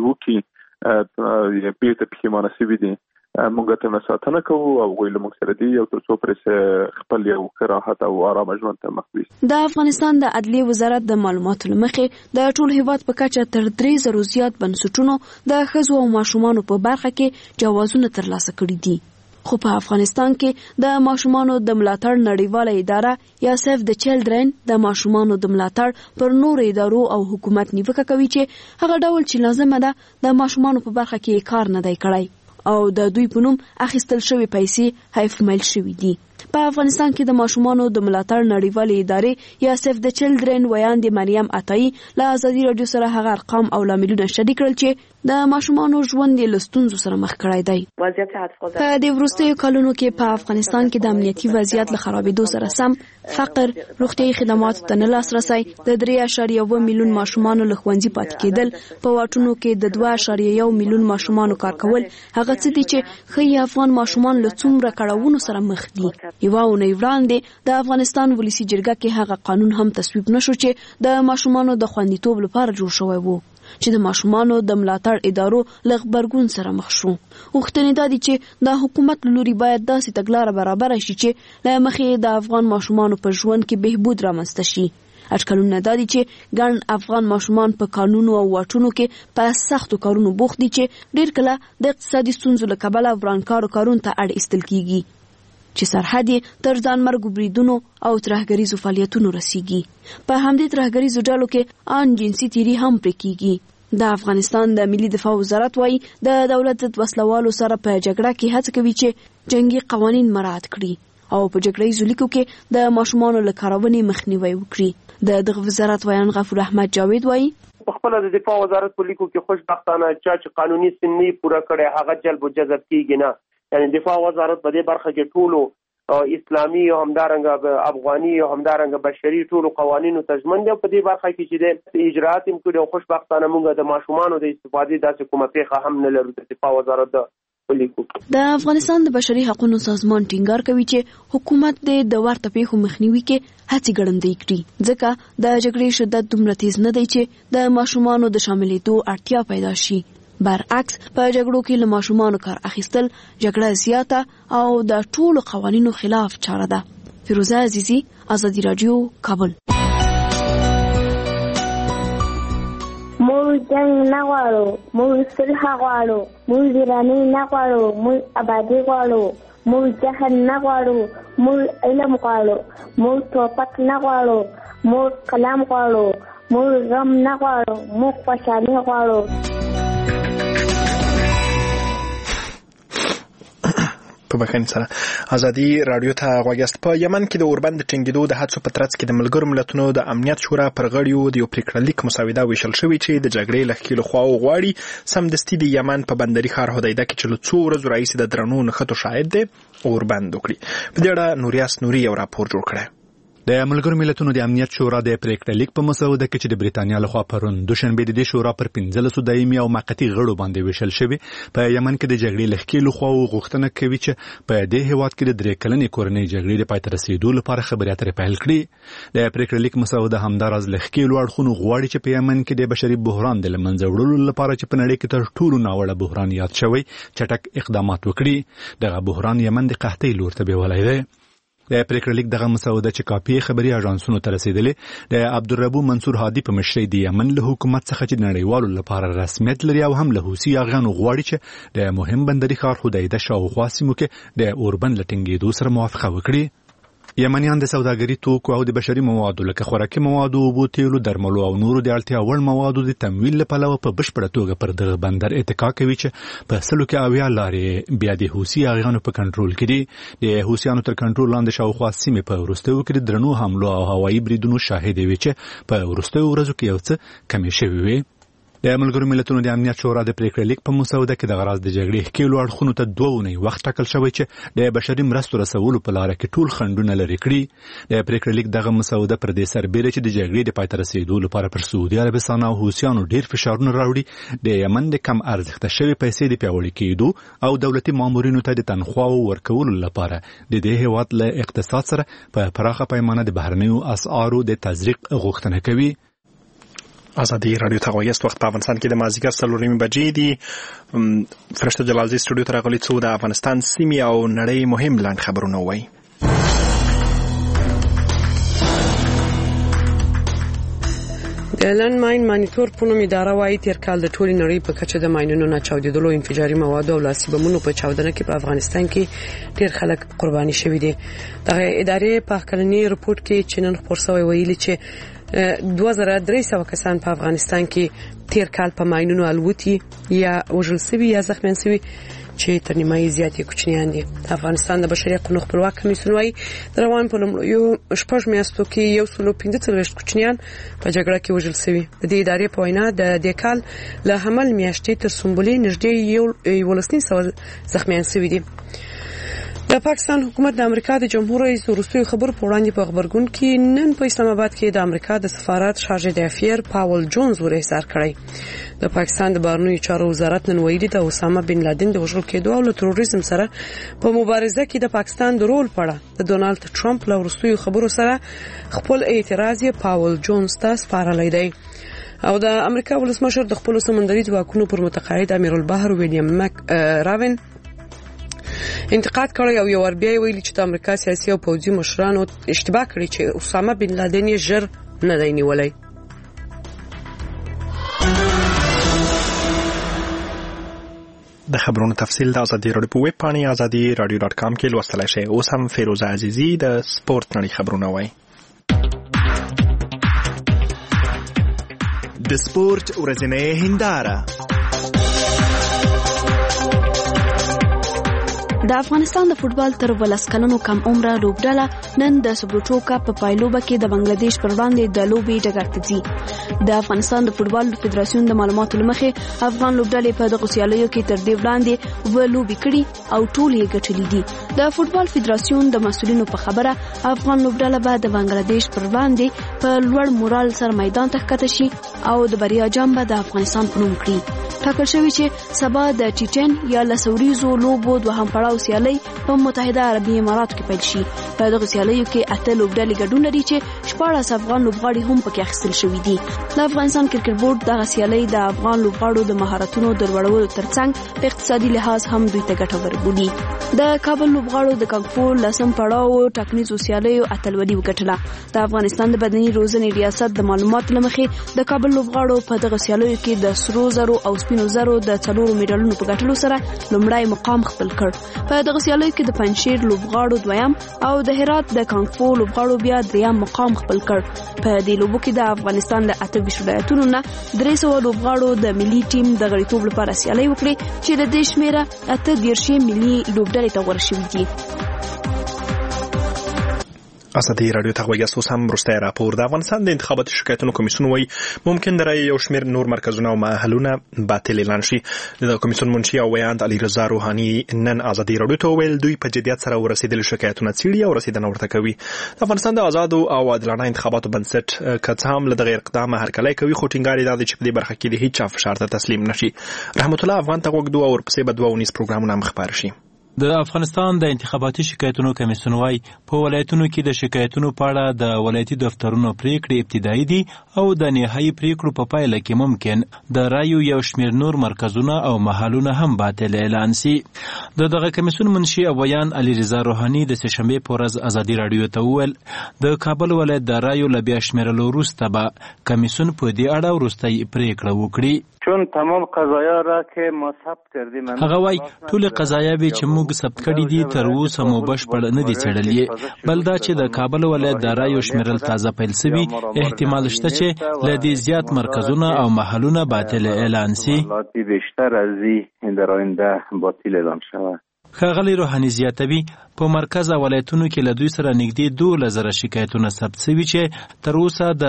وکړي بیرته پښیمانه شوي دي. موږ ته ساتنه کوو او ویل موږ سره دي او تر څو پرې خپل یو راحت او آرام ژوند ته مخ وي. د افغانستان د عدلیې وزارت د معلوماتو لمخې د ټول هیواد په کچه تر 3000 زیات بنسټونو د ښځو او ماشومانو په برخه کې جوازونه ترلاسه کړي دي. خو په افغانستان کې د ماشومانو د ملاتړ نړیواله اداره یا سیف د چیلډرن د ماشومانو د ملاتړ پر نور ادارو او حکومت نیوکه کوي چې هغه ډول چې لازمه ده د ماشومانو په برخه کې کار نه دی کړی او د دوی په نوم اخیستل شوی پیسې حیف مایل شوی دي. په افغانستان کې د ماشومانو د ملاتړ نړیواله ادارې یا سیف د چیلډرن ویاندې مریم عطایی له ازادي راډیو سره هغه ارقام او لاملونه شریک کړل چې د ماشومانو ژوند یې له ستونزو سره مخ کړی دی. په د وروستیو کلونو کې په افغانستان کې د امنیتي وضعیت له خرابېدو سره سم فقر، روغتیايي خدماتو ته نه لاسرسی، د 3.1 میلیون ماشومانو له ښوونځي پاتې کېدل، په واټونو کې د 2.1 میلیون ماشومانو کار کول هغه څه دي چې ښایي افغان ماشومان له څومره کړاوونو سره مخ دي. یوه اونۍ وړاندې د افغانستان ولسي جرګه کې هغه قانون هم تصویب نشو چې د ماشومانو د خوندیتوب لپاره جوړ شوی وو چې د ماشومانو د ملاتړ ادارو له غبرګون سره مخ شو. غوښتنې دا دي چې د حکومت لوري باید داسې تګلاره برابر شي چې له مخې د افغان ماشومانو په ژوند کې بهبود رامنځته شي. اټکلونه دا دي چې ګڼ افغان ماشومان په قانونو او واټونو کې په سختو کارونو بوخت دي چې ډېر کله د اقتصادي ستونزو له کبله ورانکارو کارونو ته اړ ایستل کیږي چې سرحد تر ځانمرګو بریدونو او ترهګریزو فعالیتونو رسیږي. په همدې ترهګریزو ډلو کې ان جنسي تیری هم پرې کیږي. د افغانستان د ملي دفاع وزارت وايي د دولت ضد وسلوالو سره په جګړه کې هڅه کوي چې جنگي قوانين مراعات کړي او په جګړې لیکو کې د ماشومانو له کارونې مخنیوي وکړي. دغه وزارت ویان غفور احمد جاوید وايي په خپل د دفاع وزارت په لیکو کې خوشبختانه چې قانوني سنې پوره کړي هغه جلب او جذب کیږي نه. یعنی دفاع وزارت په دې برخه کې ټولو اسلامي او همدارنګه افغاني او همدارنګه بشري ټولو قوانینو تضمین دی. په دې برخه کې چې د اجرات هم کړي او خوشبختانه موږ د ماشومانو د استفادې داسې کومه پیښه هم نه لرو. د دفاع وزارت د افغانستان د بشري حقوقو سازمان ټینګار کوي چې حکومت د ورته پیښو مخنیوي کې هڅې ګړندۍ کړي ځکه د جګړې شدت دومره تیز نه دی چې د ماشومانو د شاملېدو اړتیا پیدا شي. برعکس په جګړو کې له ماشومانو کار اخیستل جګړه زیاته او د ټولو قوانینو خلاف چاره ده. فیروزه عزیزی، ازادي راډیو، کابل. موږ جنگ نه غواړو، موږ صلح غواړو، موږ ویراني نه غواړو، موږ آبادي غواړو، موږ جهل نه غواړو، موږ علم غواړو، موږ توپک نه غواړو، موږ قلم غواړو، موږ غم نه غواړو، موږ خوشحالي غواړو. په بخښنې سره ازادي راډیو ته غوږ یاست. په یمن کې د اوربند ټینګېدو د هڅو په ترڅ کې د ملګرو ملتونو د امنیت شورا پر غړیو د یو پریکړه لیک مسوده ویشل شوې چې د جګړې له ښکېلو خواو غواړي سمدستي د یمن په بندري ښار هدیده کې چې له څو ورځو راهیسې د درنو نښتو شاهد دی اوربند وکړي. په دې اړه نوریاس نوري یو راپور جوړ کړی. د ملګرو ملتونو د امنیت شورا د پریکړه لیک په مسوده کې چې د بریتانیا لخوا پرون دوشنبه د شورا پر 15 دایمي او موقتي غړو باندې ویشل شوی په یمن کې د جګړې لخکې لخوا غوښتنه کوي چې په دې هیواد کې د درې کلنې کورنۍ جګړې د پای ته رسیدو لپاره خبرې اترې پیل کړي. د پریکړه لیک مسوده همدارز لخکې لوړخونو غواړي چې په یمن کې د بشري بحران د لمنځه وړلو لپاره چې په نړۍ کې تر ټولو ناوړه بحران یاد شوی چټک اقدامات وکړي. دغه بحران یمن د قحطۍ لور ته بیولای دی. د پریکړه لیک دغه مسوده چې کاپی خبري اژانسونو ته رسیدلې د عبدالربو منصور هادي په مشرۍ د یمن له حکومت څخه چې نړیوالو لپاره رسمیت لري او هم له حوثي یاغیانو غواړي چې د مهم بندري ښار حدیده شاوخوا سیمو کې د اوربند له ټینګېدو سره موافقه وکړي. یمنیان د سوداګري توکو او د بشري موادو لکه خوراکي موادو، اوبو، تیلو، درملو او نورو د اړتیا وړ موادو د تمویل له پلوه په بشپړه توګه پر دغه بندر اتکا کوي چې په 100 لارې بیا د حوثي یاغیانو په کنټرول کې دي. د حوثیانو تر کنټرول لاندې شاوخوا سیمې په وروستیو کې د درنو حملو او هوایي بریدونو شاهدې وي چې په وروستیو ورځو کې یو څه کمې شوې وي. د ملګرو ملتونو د امنیت شورا د پریکړې لیک په مسوده کې د غراض د جګړې ښکېلو اړخونو ته 2 اونۍ وخت ټاکل شوی چې د بشري مرستو رسولو په لاره کې ټول خنډونه لرې کړي. د پریکړې لیک دغه مسوده پر دې سربېره چې د جګړې د پای ته رسېدو لپاره پر سعودي عربستان او حوثیانو ډېر فشارونه راوړي، د یمن د کم ارزښته شوې پیسې د پیاوړي کېدو او دولتي مامورینو ته د تنخواو ورکولو لپاره د دې هېواد له اقتصاد سره په پراخه پیمانه د بهرنیو اسعارو د تزریق غوښتنه کوي. ازادي رادیو ته غوږ یاست. وخت په افغانستان کې د مازدیګر 4:30 بجې دي. فرشته جلالزی سټوډیو ته راغلي څو د افغانستان سیمې او نړۍ مهم لاند خبرونه وایي. د لند ماین مانیټور په نوم اداره وايي تیر کال د ټولې نړۍ په کچه د ماینونو نه چاودېدلو، انفجاري موادو او لاسي بمونو په چاودنه کې په افغانستان کې ډېر خلک قرباني شوي دي. دغه ادارې په کلنی رپورت کې چې نن خپور شوی ویلي چې 2300 کسان په افغانستان کې تیر کال په ماینونو الوتي یا وژل شوي یا زخمیان شوي چې تر نیمه زیاتې کوچنیان دي. افغانستان د بشري حقوقو خپلواک کمیسیون وايي د روان په لومړیو 6 میاشتو کې 145 کوچنیان په جګړه کې وژل شوي. د دې ادارې په وینا د دې کال له حمل میاشتې تر سنبلې نږدې 1.5 زخمیان شوي دي. د پاکستان حکومت د امریکا د جمهور رئیس وروستیو خبرو په وړاندې په خبرګون کې نن په اسلام آباد کې د امریکا د سفارت شارژ د افیر پاول جونز ورسره کړی. د پاکستان د بهرنیو چارو وزارت نن ویلي د اسامه بن لادن د وژل کېدو او له تروریزم سره په مبارزه کې د پاکستان د رول په اړه د ډونالد ټرمپ له وروستیو خبرو سره خپل اعتراض یې پاول جونز ته سپارلی دی. او د امریکا ولسمشر د خپل سمندري ځواکونو پر متقاعد امیر البحر ویلیام راون انتقاد کړی او یو ور بیا ویلي چې د امریکا سیاسي او پوځي مشرانو اشتباه کړې چې اسامه بن لادن یې ژر نه دی نیولی. د خبرونو تفصیل د ازادي رادیو په ویب پاڼې azadi.radio.com کې لوستلای شئ. اوس هم فیروزه عزیزی د سپورت نړۍ خبرونه وایي. د سپورت ورځنۍ هنداره. د افغانستان د فوتبال تر 12 کلنو کم عمره لوبډله نن د سبروټو کپ په پایلوبه کې د بنگلاديش پر وړاندې د لوبې ډګر ته ځي. د افغانستان د فوتبال فدراسیون د معلوماتو لمخې افغان لوبډلې په دغه سیالیو کې تر دې وړاندې و لوبې کړې او ټول یې ګټلې دي. د فوتبال فدراسیون د مسؤلینو په خبره افغان لوبډله به د بنگلاديش پر وړاندې په لوړ مورال سره میدان ته ښکته شي او د بریا جام به د افغانستان په نوم کړي. ټاکل شوی چې سبا د ټي10 یا لسوریزو لوبو دوهم پړاو سیالي په متحده عربي اماراتو کې پیل شي. په دغه سیالیو کې 8 لوبډلې ګډون لري چې 14 افغان لوبغاړي هم پکې اخیستل شوي دي. د افغانستان کرکټ بورډ دغه سیالي د افغان لوبغاړو د مهارتونو د لوړولو ترڅنګ په اقتصادي لحاظ هم دوی ته ګټور بولي. د کابل لوبغاړو د کانګفو لسم پړاو ټاکنیزو سیالیو اتلولي وګټله. د افغانستان د بدني روزنې ریاست د معلوماتو لمخې د کابل لوبغاړو په دغه سیالیو کې د سرو زرو او سپینو زرو د 4 میډالونو په ګټلو سره لومړی مقام خپل کړ. په دغه سیالیو کې د پنځشیر لوبغاړو دویم او د هرات د کانګفو لوبغاړو بیا دریم مقام خپل کړ. په دې لوبو کې د افغانستان له 28 ولایتونو نه 300 لوبغاړو د ملي ټیم د غړیتوب لپاره سیالي وکړي چې د دې شمیره 18 ملي لوبډلې ته ورشي دي. ازادي رادیو ته غوږ یاست. هم وروستی راپور. د افغانستان د انتخاباتي شکایتونو کمیسیون وایي ممکن د رایې یو شمېر نور مرکزونه او محلونه باطل اعلان شي. د کمیسیون منشي او ویاند علي رضا روحاني نن ازادي رادیو ته ویل دوی په جدیت سره ورسېدلي شکایتونه څېړي او رسیدنه ورته کوي. د افغانستان د آزادو او عادلانه انتخاباتو بنسټ که څه هم له دغه اقدامه هرکلی کوي خو ټینګار یې دا دی چې په دې برخه کې د هیڅ چا فشار ته تسلیم نشي. رحمت الله افغان ته غوږ دوه ورپسې به 2 پروګرامونه هم خپاره شي. د افغانستان د انتخاباتي شکایتونو کمیسیون وايي په ولایتونو کې د شکایتونو په اړه د ولایتي دفترونو پریکړې ابتدایي دي او د نهایي پریکړو په پایله کې ممکن د رایو یو شمېر نور مرکزونه او محلونه هم باطل اعلان سي. دغه کمیسیون منشي او بیان علي رضا روحاني د سهشنبې په ورځ ازادي راډیو ته وویل د کابل ولایت د رایو له بیا شمېرلو وروسته به کمیسیون په دې اړه وروستۍ پریکړه وکړي. چون تمام قضایا را که ما ثبت کردیم هغه وای ټول قضایاوی چې موږ ثبت کړي دي تر اوسه مو بشپړ نه دي څېړلې، بل دا چې د کابل ولایت د رایو شمیرل تازه پیل سوي، احتمال شته چې له دې زیات مرکزونه او محلونه باطل اعلان سي. بیشتر از این در آینده باطل اعلان شود. ښاغلی روحاني زیاتوي په مرکز ولایتونو کې له دوی سره نږدې 12,000 شکایتونه ثبت شوي چې تر اوسه د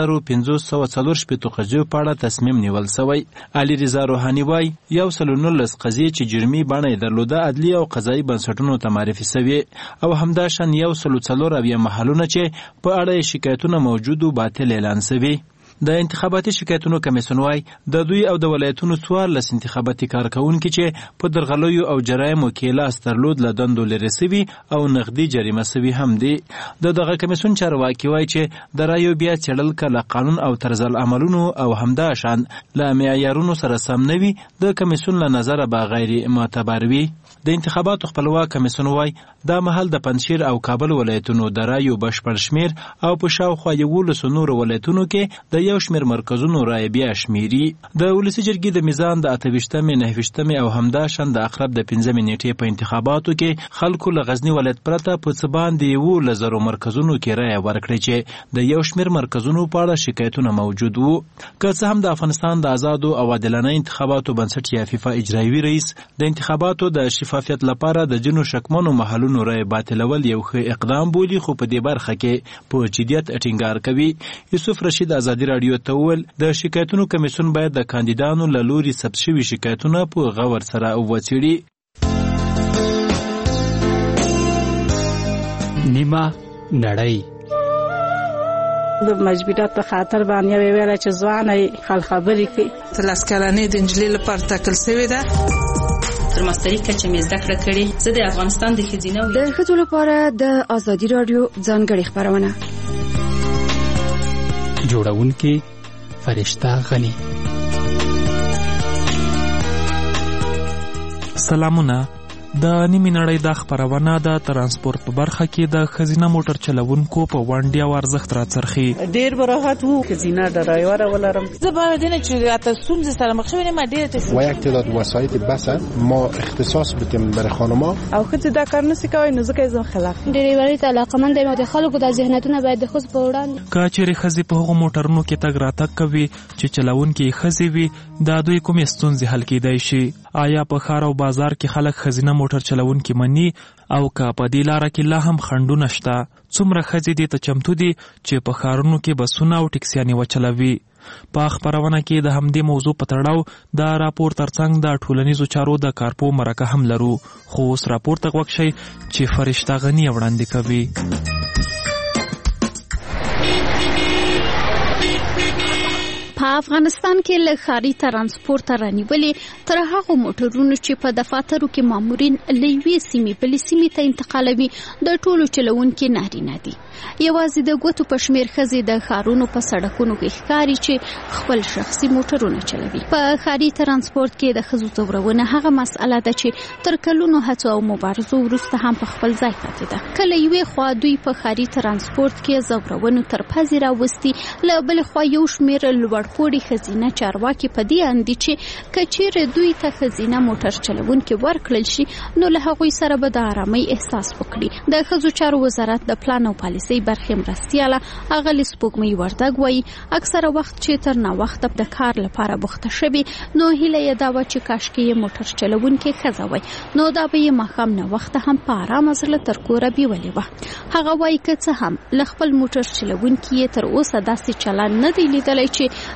10,540 قضیو په اړه تصمیم نیول شوی. علي رضا روحاني وایي 119 قضیې چې جرمي بڼه یې درلوده عدلي او قضایي بنسټونو ته معرفي شوي او همداشان 104 محلونه چې په اړه شکایتونه موجودو باطل اعلان شوي. د انتخاباتي شکایتونو کمیسیون وايي د دوی او د ولایتونو 14 انتخاباتي کارکونکي چې په درغلیو او جرایمو کې لاس درلود له دندو لرې سوي او نغدي جریمه سوي هم دي. دغه کمیسیون چارواکي وايي چې د رایو بیا څېړل کله قانون او طرز العملونو او همداشان له معیارونو سره سم نه وي د کمیسیون له نظره به غیر معتبر وي. د انتخاباتو خپلواک کمیسیون وايي دا مهال د پنځشیر او کابل ولایتونو د رایو بشپړ شمیر او په شاوخوا 11 نورو ولایتونو کې د یو شمیر مرکزونو رای بیا شمیري. د ولسي جرګې د میزان د 28 29 او همداشان د اقرب د 15 نیټې په انتخاباتو کې خلکو له غزنی ولایت پرته په څه باندې 11,000 مرکزونو کې رای ورکړي چې د یو شمیر مرکزونو په اړه شکایتونه موجود وو. که څه هم د افغانستان د آزادو او عادلانه انتخاباتو بنسټ یا فیفا اجرایوي رئیس د انتخاباتو د شفافیت لپاره د جنو شکمنو محلونو رای باطلول یو ښه اقدام بولي، خو په دې برخه کې په جدیت ټینګار کوي. یوسف رشید ازادي راډیو ته وویل د شکایتونو کمیسیون باید د کاندیدانو له لوري ثبت شوي شکایتونه په غور سره وڅېړي. نیمه نړۍ د مجبورات په خاطر باندې ویل چې ځواني خل خبرې کوي. تر لسکلنې د انجلۍ لپاره ټاکل شوې ده. تر ماستري کچه مې زده کړه کړې. زه د افغانستان د ښځینه د ښځو لپاره د ازادي راډیو ځانګړې خپرونه جوړونکې فرشته غني. سلامونه. د نیمې نړۍ د خپرونه د ترانسپورت په برخه کې د ښځینه موټر چلوونکو په ونډې او ارزښت راڅرخي. ډېر براحت وو ښځینه ډرایور ولرم. زه باید نه چې اته ستونزې سره مخ شوم ما ډېر ته و یک تعداد وسایط بسه ما اختصاص بدیم برای خانم‌ها او ښځې دا کار نشي کوي نو ځکه زه خلاف ډرایوري ته علاقمند یم. د خلکو د ذهنیتونه باید د ښځو په وړاندې که چیرې ښځې په هغو موټرونو کې تګ راتګ کوي چې چلوونکي یې ښځې وي دا دوی کومې ستونزې حل کیدای شي؟ آیا په ښار او بازار کې خلک ښځینه موټر چلوونکي مني او که په دې لاره کې لا هم خنډونه شته؟ څومره ښځې دې ته چمتو دي چې په ښارونو کې بسونه او ټکسیانې وچلوي؟ په خپرونه کې د همدې موضوع په تړاو د راپور ترڅنګ د ټولنیزو چارو د کارپو مرکه هم لرو، خو اوس راپور ته غوږ شئ چې فرشته غني وړاندې کوي. په افغانستان کې له ښاري ترانسپورت رانیولې تر هغو موټرونو چې په دفاترو کې مامورین له یوې سیمې بلې سیمې ته انتقالوي د ټولو چلوونکي نارینه دي. یوازې د ګوتو په شمېر ښځې د ښارونو په سړکونو کې ښکاري چې خپل شخصي موټرونه چلوي. په ښاري ترانسپورت کې د ښځو ځورونه هغه مسئله ده چې تر کلونو هڅو او مبارزو وروسته هم په خپل ځای پاتې ده. کله یوې خوا دوی په ښاري ترانسپورت کې ځورونو تر پزې راوستي، له بلې خوا یو شمېر لوړپوړي ښځینه چارواکي په دې اند دي چې که چیرې دوی ته ښځینه موټر چلوونکي ورکړل شي نو له هغوی سره به د آرامۍ احساس وکړي. د ښځو چارو وزارت د پلان او پالیسۍ برخې مرستیاله اغلې سپوږمۍ وردګ وایي اکثره وخت چې تر ناوخته د کار لپاره بوخته شوي نو هیله یې دا وه چې کاشکې یې موټر چلوونکې ښځه وای نو دا به یې ماښام ناوخته هم په ارامه زړه تر کوره بیولې وه. هغه وایي که څه هم له خپل موټر چلوونکي یې تر اوسه داسې چلند نه دی لیدلی چې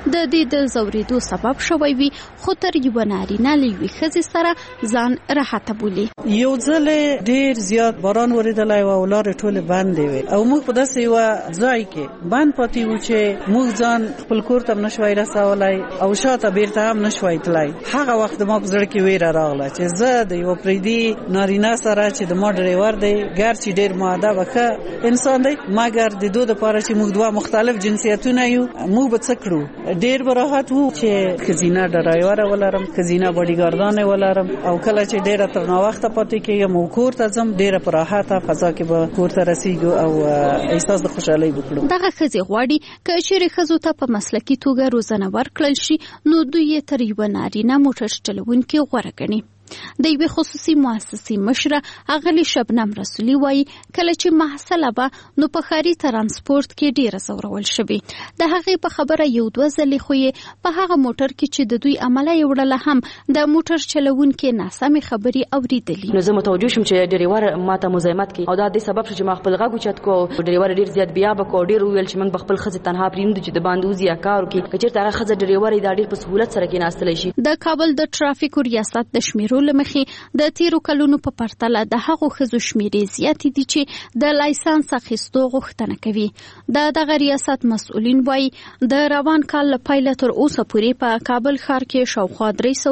د دې د زوریدو سبب شوی وي، خو تر یو نارینه له یوې ښځې سره ځان راحته بولي. یو ځل ډیر زیات باران ورېدلی و او لارې ټولې بندې وې او موږ په داسې یوه ځای کې بند پاتې وو چې موږ ځان خپل کور ته هم نشوای رسولی او شاته بیرته هم نشوای تللی. هغه وخت ما په زړه کې ویره راغله چې زه د یو پردي نارینه سره چې د ما ډریور دی، ګرچې ډیر مؤدبه ښه انسان دی، مګر د دو دپاره چې موږ دوه مختلف جنسیتونه یو، موږ به څه کړو؟ ډیر به راحت وو چې ښځینه ډرایوره ولرم، ښځینه باډیګاردانې ولرم او کله چې ډیره تر ناوخته پاتې کېږم او کور ته ځم، ډیره په راحته فضا کې به کور ته رسیږو او احساس د خوشحالۍ وکړو. دغه ښځې غواړي که چیرې ښځو ته په مسلکي توګه روزنه ورکړل شي نو دوی یې تر یوه نارینه موټر چلوونکي غوره ګڼي. د یوې خصوصي مؤسسې مشره اغلې شبنم رسولي وایي کله چې محصله به نو په ښاري ترانسپورت کې ډیره ځورول شوې. د هغې په خبره یو دوه ځلې خو یې په هغه موټر کې چې د دوی عمله یې وړله هم د موټر چلوونکي ناسمې خبرې اورېدلي. نو زه متوجه شوم چې ډریور ماته مزاحمت کوي او دا د سبب شو چې ما خپل غږ اوچت کړو. ډریور ډیر زیات بیابه کړو، ډیر وویل چې موږ به خپل ښځې تنها پرېږدو چې د باندې وځي یا کار وکړي. که چېرته هغه ښځه ډریور دا ډیر په سهولت سره کېناستلی شي. د کابل د ټرافیکو ریاست د شمیرو له مخې د تیرو کلونو په پرتله د هغو ښځو شمیرې زیاتې دي چې د لایسنس اخیستو غوښتنه کوي. دغه ریاست مسؤلین وایي د روان کال له پیله تر اوسه پورې په کابل ښار کې شاوخوا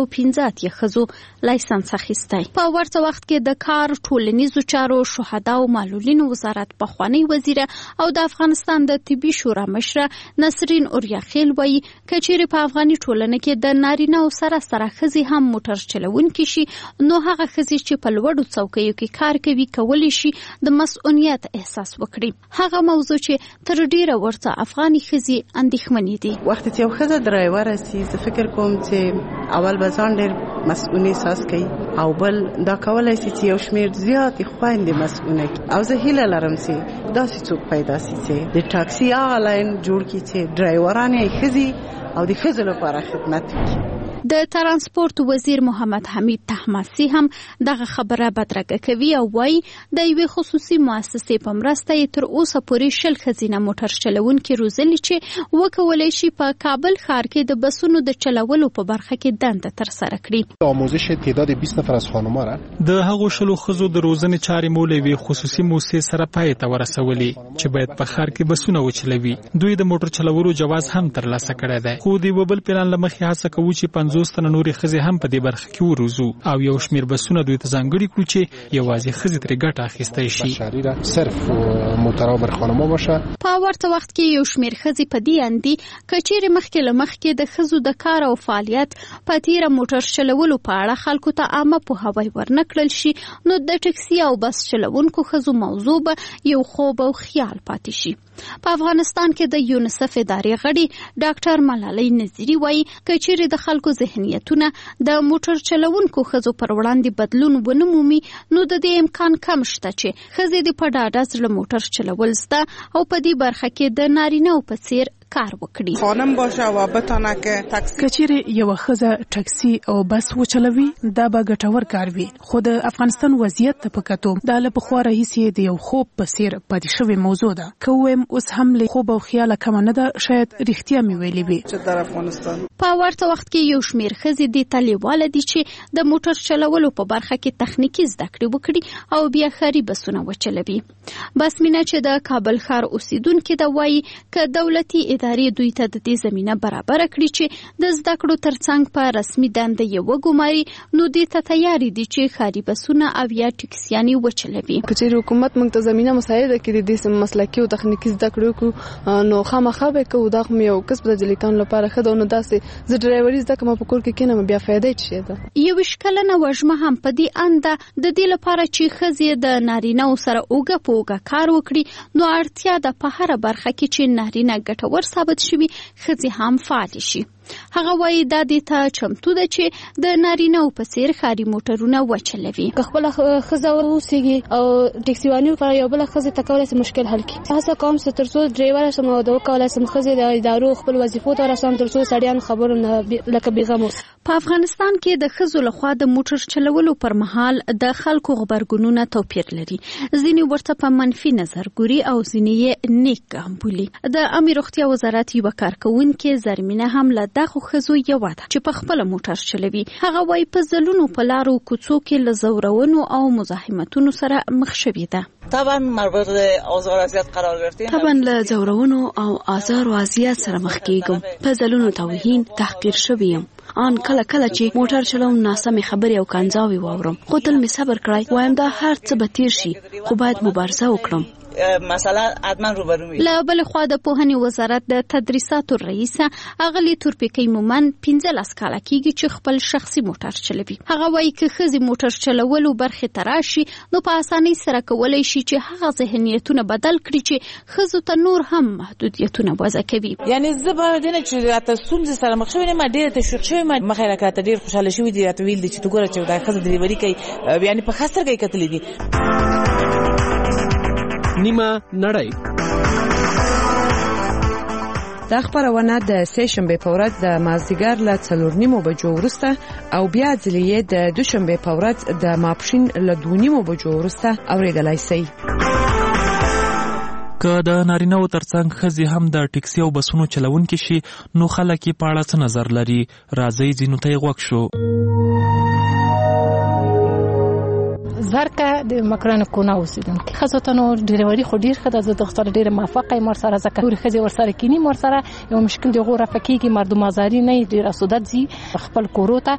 315 ښځو لایسنس اخیستی. په ورته وخت کې د کار، ټولنیزو چارو، شهدا او معلولینو وزارت پخوانی وزیره او د افغانستان د طبي شورا مشره نسرین اوریاخیل وایي که چیرې په افغاني ټولنه کې د نارینه او سره ښځې هم موټر چلوونکي شي نو هغه ښځې چې په لوړو څوکیو کې کار کوي کولی شي د مسؤلیت احساس وکړي. هغه موضوع چې تر ډیره ورته افغاني ښځې اندېښمنې دي. وخت چې یو ښځه ډرایوره سي، زه فکر کوم چې اول به ځان ډیر مسؤل احساس کوي او بل دا کولی شي چې یو شمیر زیاتې خویندې مسؤله کړي. او زه هیله لرم چې داسې څوک پیدا شي چې د ټاکسي هغه لاین جوړ کړي چې ډرایوران یې ښځې او د ښځو لپاره خدمت وکړي. د ترانسپورت وزیر محمد حمید طهماسي هم دغه خبره بدرګه کوي او وایي د یوې خصوصي مؤسسې په مرسته یې تر اوسه پورې 10 ښځینه موټر چلوونکي روزلي چې وکولی شي په کابل ښار کې د بسونو د چلولو په برخه کې دنده ترسره کړي. آموزش تعداد 20 نفر از خانم‌ها را د هغو 10 ښځو د روزنې چارې مو له یوې خصوصي مؤسسې سره پای ته ورسولې چې باید په ښار کې بسونه وچلوي. دوی د موټر چلولو جواز هم ترلاسه کړی دی، خو د یو بل پلان له مخې هڅه کوي چې 50 تنه نورې ښځې هم په دې برخه کې وروزو او یو شمیر بسونه دوی ته ځانګړي کړو چې یوازې ښځې ترې ګټه اخیستی شي. صرف محتوا بر خانم‌ها باشه. په ورته وخت کې یو شمیر ښځې په دې اندي که چیرې مخکې له مخکې د ښځو د کار او فعالیت په تیره موټر چلولو په اړه خلکو ته عامه پوهاوی ورنکړل شي نو د ټکسي او بس چلوونکو ښځو موضوع به یو خوب او خیال پاتې شي. په افغانستان کې د یونیسف ادارې غړي ډاکټر ملالۍ نظیري وایي که چیرې د خلکو ذهنیتونه د موټر چلوونکو ښځو پر وړاندې بدلون ونه مومي نو د دې امکان کم شته چې ښځې د په ډاډه زړه موټر چلول زده او په دې برخه کې د نارینه‌و په څیر کار وکړي. خانم باشه و بتانه که تاکسی کچېره یو ښځه ټاکسي او بس وچلوي دا به ګټور کار وي، خو د افغانستان وضعیت ته پکاتو دا له پخوا راهیسې د یو خوب په څیر پاتې شوی موضوع ده. کوم اوس هم له خوب او خیال کم نه ده، شاید رښتیا مې ویلې وي. چې در افغانستان په ورته وخت کې یو شمیر ښځې د تلیواله دي چې د موټر چلولو په برخه کې تخنیکی زده کړې وکړي او بیا ښاري بسونه وچلوي. بس مینه چې د کابل ښار اوسیدونکو د وایي ک دولتي ادارې دوی ته د دې زمينه برابر کړي چې د زده کړو ترڅنګ په رسمي دنده یې وګماري نو دې ته تیاری دي چې ښاري بسونه او یا ټکسیانې وچلوي. چې حکومت موږ ته زمينه مساعده کړي د مسلکي او تخنیکی زده کړو کو نو خامخا به کو دا یو کسب د لیکان لپاره خدای نو داسې ز ډرایوري زده کوم په کور کې کینم بیا فائدې شي ده. یو شکلنه وژمه هم په دې انده د دې لپاره چې ښځې د نارینه سره اوګه په اوګه کار وکړي نو اړتیا ده په هر برخه کې چې نارینه ګټور ثابت شوي ښځې هم فعال شي. هغه وایي دا د ته چمتو ده چې د نارینه په څیر ښاري موټرونه وچلوي. که خپل خزه اوسېږي او ټیکسیواني په یو بل خزه تکولای سي مشکل حل کړي. هڅه کوم چې ترڅو ډرایور سم او د وکولای سم خزه د ادارو خپل وظیفو ته رسوم ترڅو سړیان خبرو نه لکه بیغم اوس. په افغانستان کې د ښځو لخوا د موټر چلولو پر مهال د خلکو غبرګونونه توپیر لري. ځینې ورته په منفي نظر ګوري او ځینې یې نیک هم بولي. د عامه روغتیا وزارت یو کارکونکي زرمینه هم له دغه ښځو یو ده چې په خپل موټر چلوي. هغه وايي په ځلونو په لارو کوڅو کې له زورونو او مزاحمتونو سره مخ شوې ده. طبعا مربوط آزار و اذیت قرار گرفتیم. طبعا له زورونو او آزار و اذیت سره مخ کیږم. په ځلونو توهین تحقیر شویم. ان کله چې موټر چلوم ناسمې خبرې او کنځاوي واورم خو تل می صبر کړای وایم دا هر څه به تیر شي خو باید مبارزه وکړم. مثلا ادمن روبرو می له بل خوا د پوهنې وزارت د تدریساتو رئیس اغلی تورپیکی مومن 15 کاله کېږي چې خپل شخصي موټر چلوي. هغه وایي که ښځې موټر چلولو برخې ته راشي نو په اسانۍ سره کولی شي چې هغه ذهنیتونه بدل کړي چې ښځو ته نور هم محدودیتونه وضع کوي. یعنی زه به دینه چې راته ستونزې سره مخ شوې ما ډېره تشویق شوې ما مخې راکاته ډېر خوشاله شوې دي راته ویل دي چې تو ګوره چې دا ښځه ډریوري کوي یعنی په خاص سترګې کتلې دي. نیمه نړۍ دا خبرونه د سهشنبه په ورځ د مازدیګر له 4:30 بجو وروسته او بیا ځلې د دوشنبه په ورځ د ماپښین له 2:30 بجو وروسته اوریدلای شئ. که د نارینه‌و ترڅنګ ښځې هم د ټیکسي او بسونو چلونکي شي نو خلک یې په اړه څه نظر لري؟ راځئ ځینو ته یې غوږ شو. زرکه د مکران کونه اوسیدونکو ښځو ته نو ډریوري خو ډیر ښه ده. زه د خپل ډیره موافقه یم ورسره ځکه ټول ښځې ورسره کینی ورسره یو مشکل دی غوړه فکیږي مردم ازاری نه ډیر اسودت زی خپل کورو ته.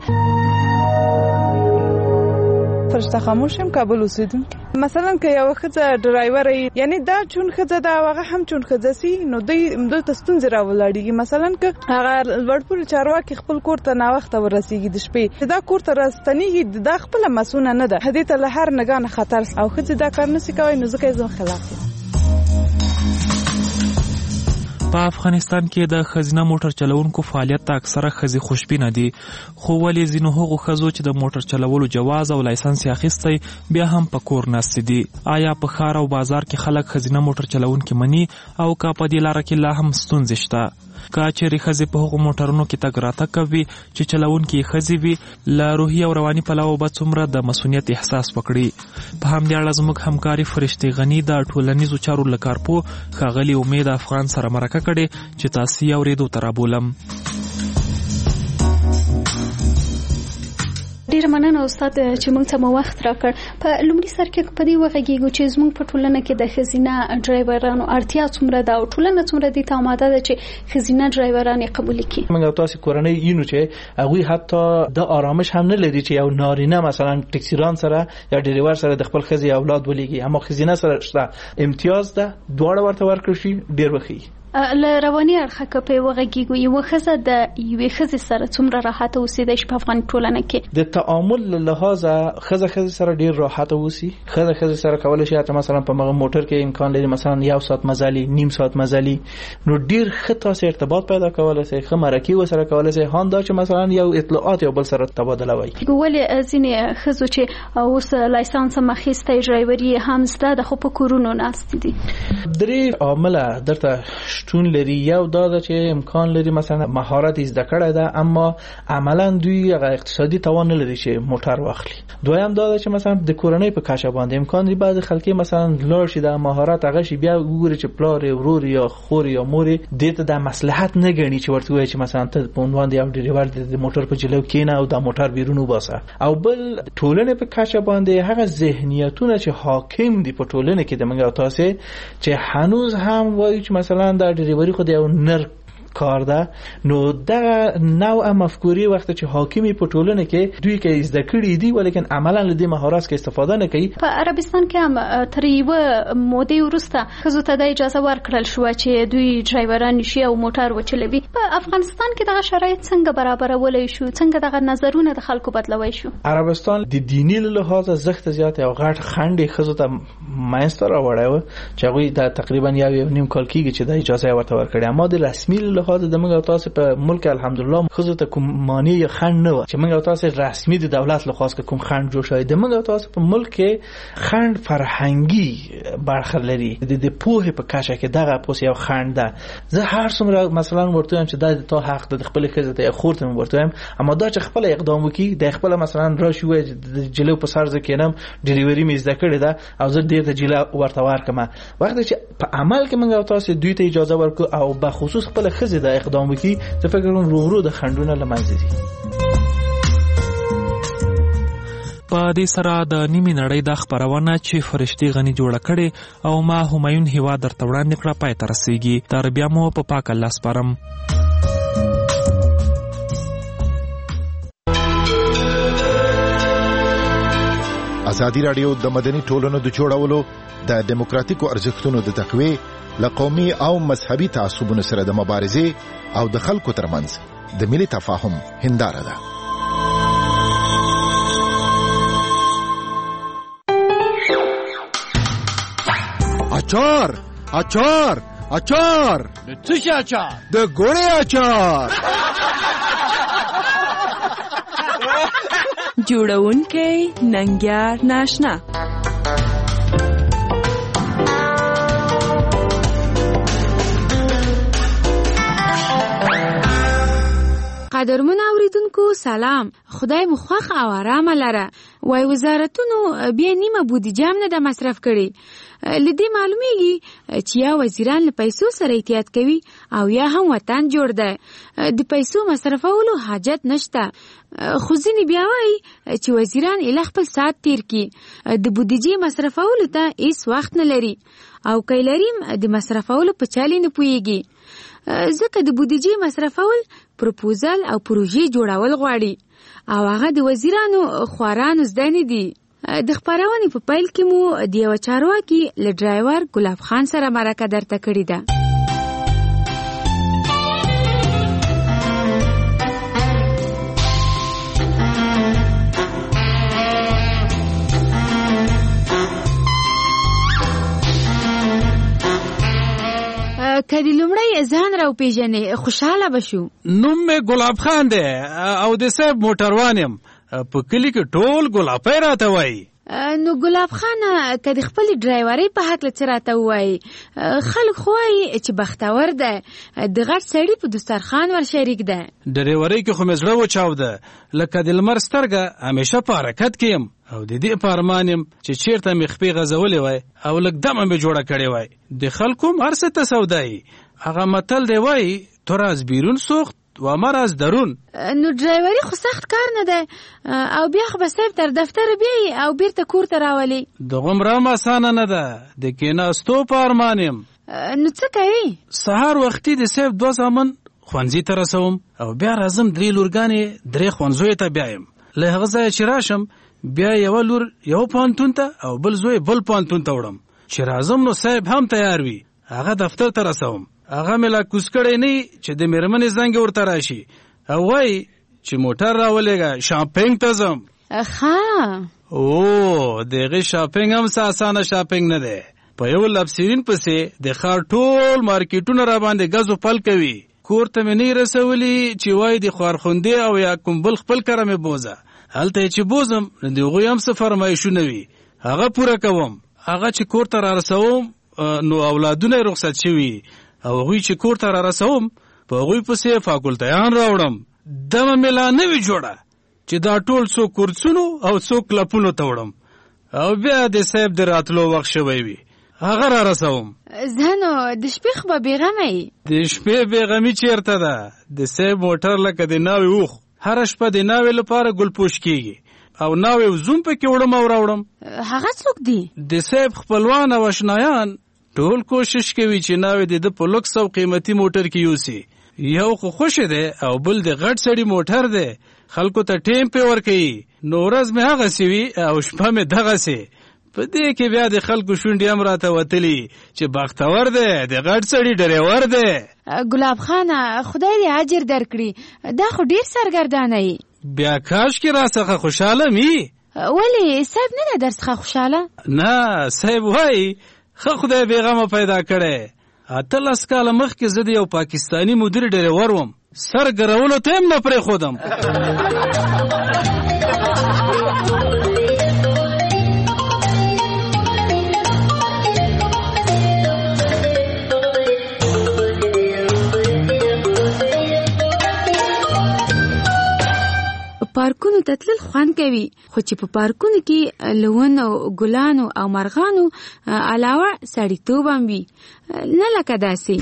فرشته خاموش هم کابل اوسیدونکو مثلا که یو ښځه ډرایور یعنی دا چون ښځه دا هغه هم چون ښځه سي نو دوی تستون زرا ولاړیږي. مثلا که هغه ورپور چارواکي خپل کور ته نا وخت ورسیږي د شپې دا کور ته راستنیږي دا خپل مسونه نه ده. هدي ته له هر نگان خطر او ښځه دا کار نشي کوي نو ځکه زم خلاف. په افغانستان کې د ښځینه موټر چلوونکو فعالیت ته اکثره ښځې خوشبینه دي خو ولې ځینو هغو ښځو چې د موټر چلولو جواز او لایسنس اخیستی بیا هم په کور ناستې دي؟ آیا په ښار او بازار کې خلک ښځینه موټر چلوونکي مني او که په دې لاره کې لا هم ستونزې شته؟ که چېرې ښځې په هغو موټرونو کې تګ راتګ کوي چې چلوونکي یې ښځې وي له روحي او رواني پلوه به څومره د مسؤلیت احساس وکړي؟ په همدې اړه زموږ همکاري فرشتې غني د ټولنیزو چارو له کارپوه ښاغلي امید افغان سره مرکه کړې چې تاسو یې اورېدو ته رابولم. ډیر مننه استاد چې موږ ته مو وخت راکړ. په لومړي سر کې په دې وغږیږو چې زموږ په ټولنه کې د ښځینه ډرایورانو اړتیا څومره ده او ټولنه څومره دې ته آماده ده چې ښځینه ډرایوران یې قبول کړي. موږ تاسو کورنۍ اینو چې هغه حتی د آرامش هم نه لري چې یو نارینه مثلا ټیکسیران سره یا ډرایور سره د خپل ښځې اولاد ولېږي اما ښځینه سره شته امتیاز ده دواړه ورته ورکړي شي ډیر وخی. له رواني اړخه که په وغږیږو یو ښځه د یوې ښځې سره څومره راحت اوسېدای شي په افغان ټولنه کې؟ د تعامل له لحاظه ښځه سره ډیر راحت اوسي. ښځه سره کولای شي چې مثلا په موټر کې امکان لري مثلا 1 ساعت مزلي نیم ساعت مزلي نو ډیر ښه تاسو ارتباط پیدا کولای شي ښه مرکه وسره کولای شي هان دا چې مثلا یو اطلاعات یو بل سره تبادله وای. ولې ځینې ښځو چې اوس لایسنس مخېسته ډرایوري هم زده د خو په کورونو ناست دي؟ درې عامله درته شتون لري. یو دا چې امکان لري مثلا مهارت زده کړه ده اما عملا دوی اقتصادي توان نه لري چې موټر واخلي. دویم دا چې مثلا د کورنۍ په کچه باندې امکان لري بعض خلک مثلا لار شي د مهارت هغه شي بیا وګوري چې پلار ورور یا خور یا مور دې ته د مصلحت نه غني چې ورته وایي چې مثلا ته په عنوان دی یو ډرایور د موټر په جلو کینه او د موټر بیرون وباسه. او بل ټولنه په کچه باندې هغه ذهنیتونه چې حاکم دي په ټولنه کې د منګو تاسو چې هنوز هم وایي چې مثلا د ډرایوري خو د نر کار ده نو دا نوع مفکوری وخت چې حاکمی په ټولنه کې دوی کې زده کړی دي ولیکن عملا له دې مهارت کې استفاده نه کوي. په عربستان کې هم تر یو مودې وروسته ښځو ته د اجازه ورکړل شو چې دوی ډرایوران شي او موټر وچلوي. په افغانستان کې دغه شرایط څنګه برابرولای شو؟ څنګه دغه نظرونه د خلکو بدلوي شو؟ عربستان د دینی له لحاظه زخت زیات او غټ خندې ښځو ته ماینستر راوړایو چې هغه د تقریبا 1.5 کال کېږي چې د اجازه ورته ورکړي اما د رسمي لحاظ د موږ تاسو په ملک الحمدلله خزو ته کوم مانی خند نه و چې موږ تاسو رسمي د دولت لخوا کوم خند جوړ شوی د موږ تاسو په ملک خند فرهنګي برخه لري د پوهه په کاشه کې دغه پوس یو خند ده. زه هر څومره مثلا ورته وایم چې د تا حق د خپل خزه ته خورته ورته وایم، اما دا چې خپل اقدام وکي د خپل مثلا راشي و جلو په سر ځکینم ډیلیوري می زده کړی ده او زه ډیر ته جلا ورته ورکم. وخت چې په عمل کې موږ تاسو دوی ته اجازه ورکو او به خصوص خپل خزه د اقدام وکي، زه فکر کوم ورو د خندونه لمنځه دي. په دې سره د نیمې نړۍ د خبرونه چې فرشتي غني جوړه کړي او ما همایون هوا درته وړاندې کړه پای ته رسیږي. تر بیا مو په پاک الله سپارم. ازادي رادیو د مدني ټولنو د جوړولو د دیموکراتیکو ارزښتونو د تقویې لقومي او مذهبي تعصبونو سره د مبارزې او د خلکو ترمنځ د ملي تفاهم هنداره ده. اچار اچار اچار د څه اچار؟ د ګوړې اچار. جوړونکی ننګیار ناشنا. قدرمن اوریدونکو سلام، خدای مو خوښ او آرامه لره. وای وزارتونو بیا نیمه بودیجه هم نه د مصرف کړي. لدې معلومیږي چې یا وزیران له پیسو سره احتیاط کوي او یا هم وطن جوړ ده. د پیسو مصرفولو حاجت نشته. خو ځینې بیا وایي چې وزیران ایله خپل ساعت تیر کړي، د بودیجې مصرفولو ته هیڅ وخت نه لري او که لریم د مصرفولو په چالي نه پوهیږي. ځکه د بودیجې مصرفول پروپوزل او پروژې جوړول غواړي او هغه د وزیرانو خوارانو زده نه دي. د خبرونې په پیل کې مو د یو چارواکي له ډرایور ګلاب خان سره مرکه درته کړې ده. کدی لومړی ځان راو پیژنې خوشاله بشو. نوم مې ګلاب خان دی او د صاحب موټروان یم. په کلی کې ټول ګلابی راته وایي. نو ګلاب خان که د خپلې ډرایورۍ په هکله څه راته ووایي. خلک خو وایي چې بختور دی، د غټ سړي په دسترخوان ور شریک دی. ډرایورۍ کې خو مې زړه وچاوده، لکه د لمر سترګه همیشه په حرکت کې یم او د دې په ارمان یم چې چېرته مې خپې غځولې وای او لږ دمه مې جوړه کړې وای. د خلکو هم هر څه ته سودایي. هغه متل دی وایي تور از بیرون سوخت و مر از درون. نو ډرایوري خو سخت کار نه دی او بیا خو به صاحب تر دفتر بیایي او بیرته کور ته راولي. دغومره هم اسانه نه ده، د کېناستو په ارمان یم. نو څه کوي؟ سهار وختي د صاحب 2 زامن ښوونځي ته رسوم او بیا راځم 3 لورګانې 3 ښوونځیو ته بیایم. له هغه ځایه چې راشم بیا یو لور یو پوهنتون ته او بل زوی بل پوهنتون ته وړم. چې راځم نو صاحب هم تیار وي، هغه دفتر ته رسوم. هغه مې لا کوز کړی نه چې د مېرمنې زنګ ورته راشي او وایي چې موټر راولېږه شاپینګ ته ځم. او د هغې شاپینګ هم څه اسانه شاپینګ نه دی. په یو لبسرین پسې د ښار ټول مارکیټونه را باندې ګز و پل کوي. کور ته مې نه رسولي چې وایي د خوارخوندې او یا کوم بل خپل کره مې بوزه. هلته چې بوزم د هغوی هم څه فرمایشونه وي، هغه پوره کوم. هغه چې کور ته را رسوم نو اولادونه یې رخصت شوي او هغوی چې کور ته را رسوم په هغوی پسې فاکولټیان راوړم. دمه مې لا نه وي جوړه چې دا ټول څو کورسونو او څو کلپونو ته وړم او بیا د صاحب د راتلو وخت شوی وي، هغه را رسوم. زه نو د شپې خو به بېغمه یې. د شپې بېغمي چېرته ده؟ د صاحب موټر لکه د ناوې اوښ هره شپه د ناوې لپاره ګلپوش کېږي او ناوې وزوم پکې وړم او راوړم. هغه څوک دي؟ د صاحب خپلوان او اشنایان ټول کوشش کوي چې ناوې د په لوکس او قیمتي موټر کې یوسي. یو خو خوشې دی او بل د غټ سړي موټر دی، خلکو ته ټیم پې ورکوي. نو ورځ مې هغسې وي او شپه مې دغسې. په دې کې بیا د خلکو شونډې هم راته وتلي چې بختور دی، د غټ سړي ډریور دی. ګلاب خانه خدای دې اجر درکړي، دا خو ډېر سرګردانه یې. بیا کاشکې را څخه خوشحاله مي. ولې صاحب نه دی در څخه خوشحاله؟ نه صاحب وایي ښه خدای بېغمه پیدا کړی 18 کاله مخکې زه د یو پاکستانی مدیر ډریور وم، سر ګرولو ته هم نه پرېښودم. پارکونو ته تلل خوند کوي، خو چې په پارکونو کې له ونو ګلانو او مرغانو علاوه سړیتوب هم وي، نه لکه داسې.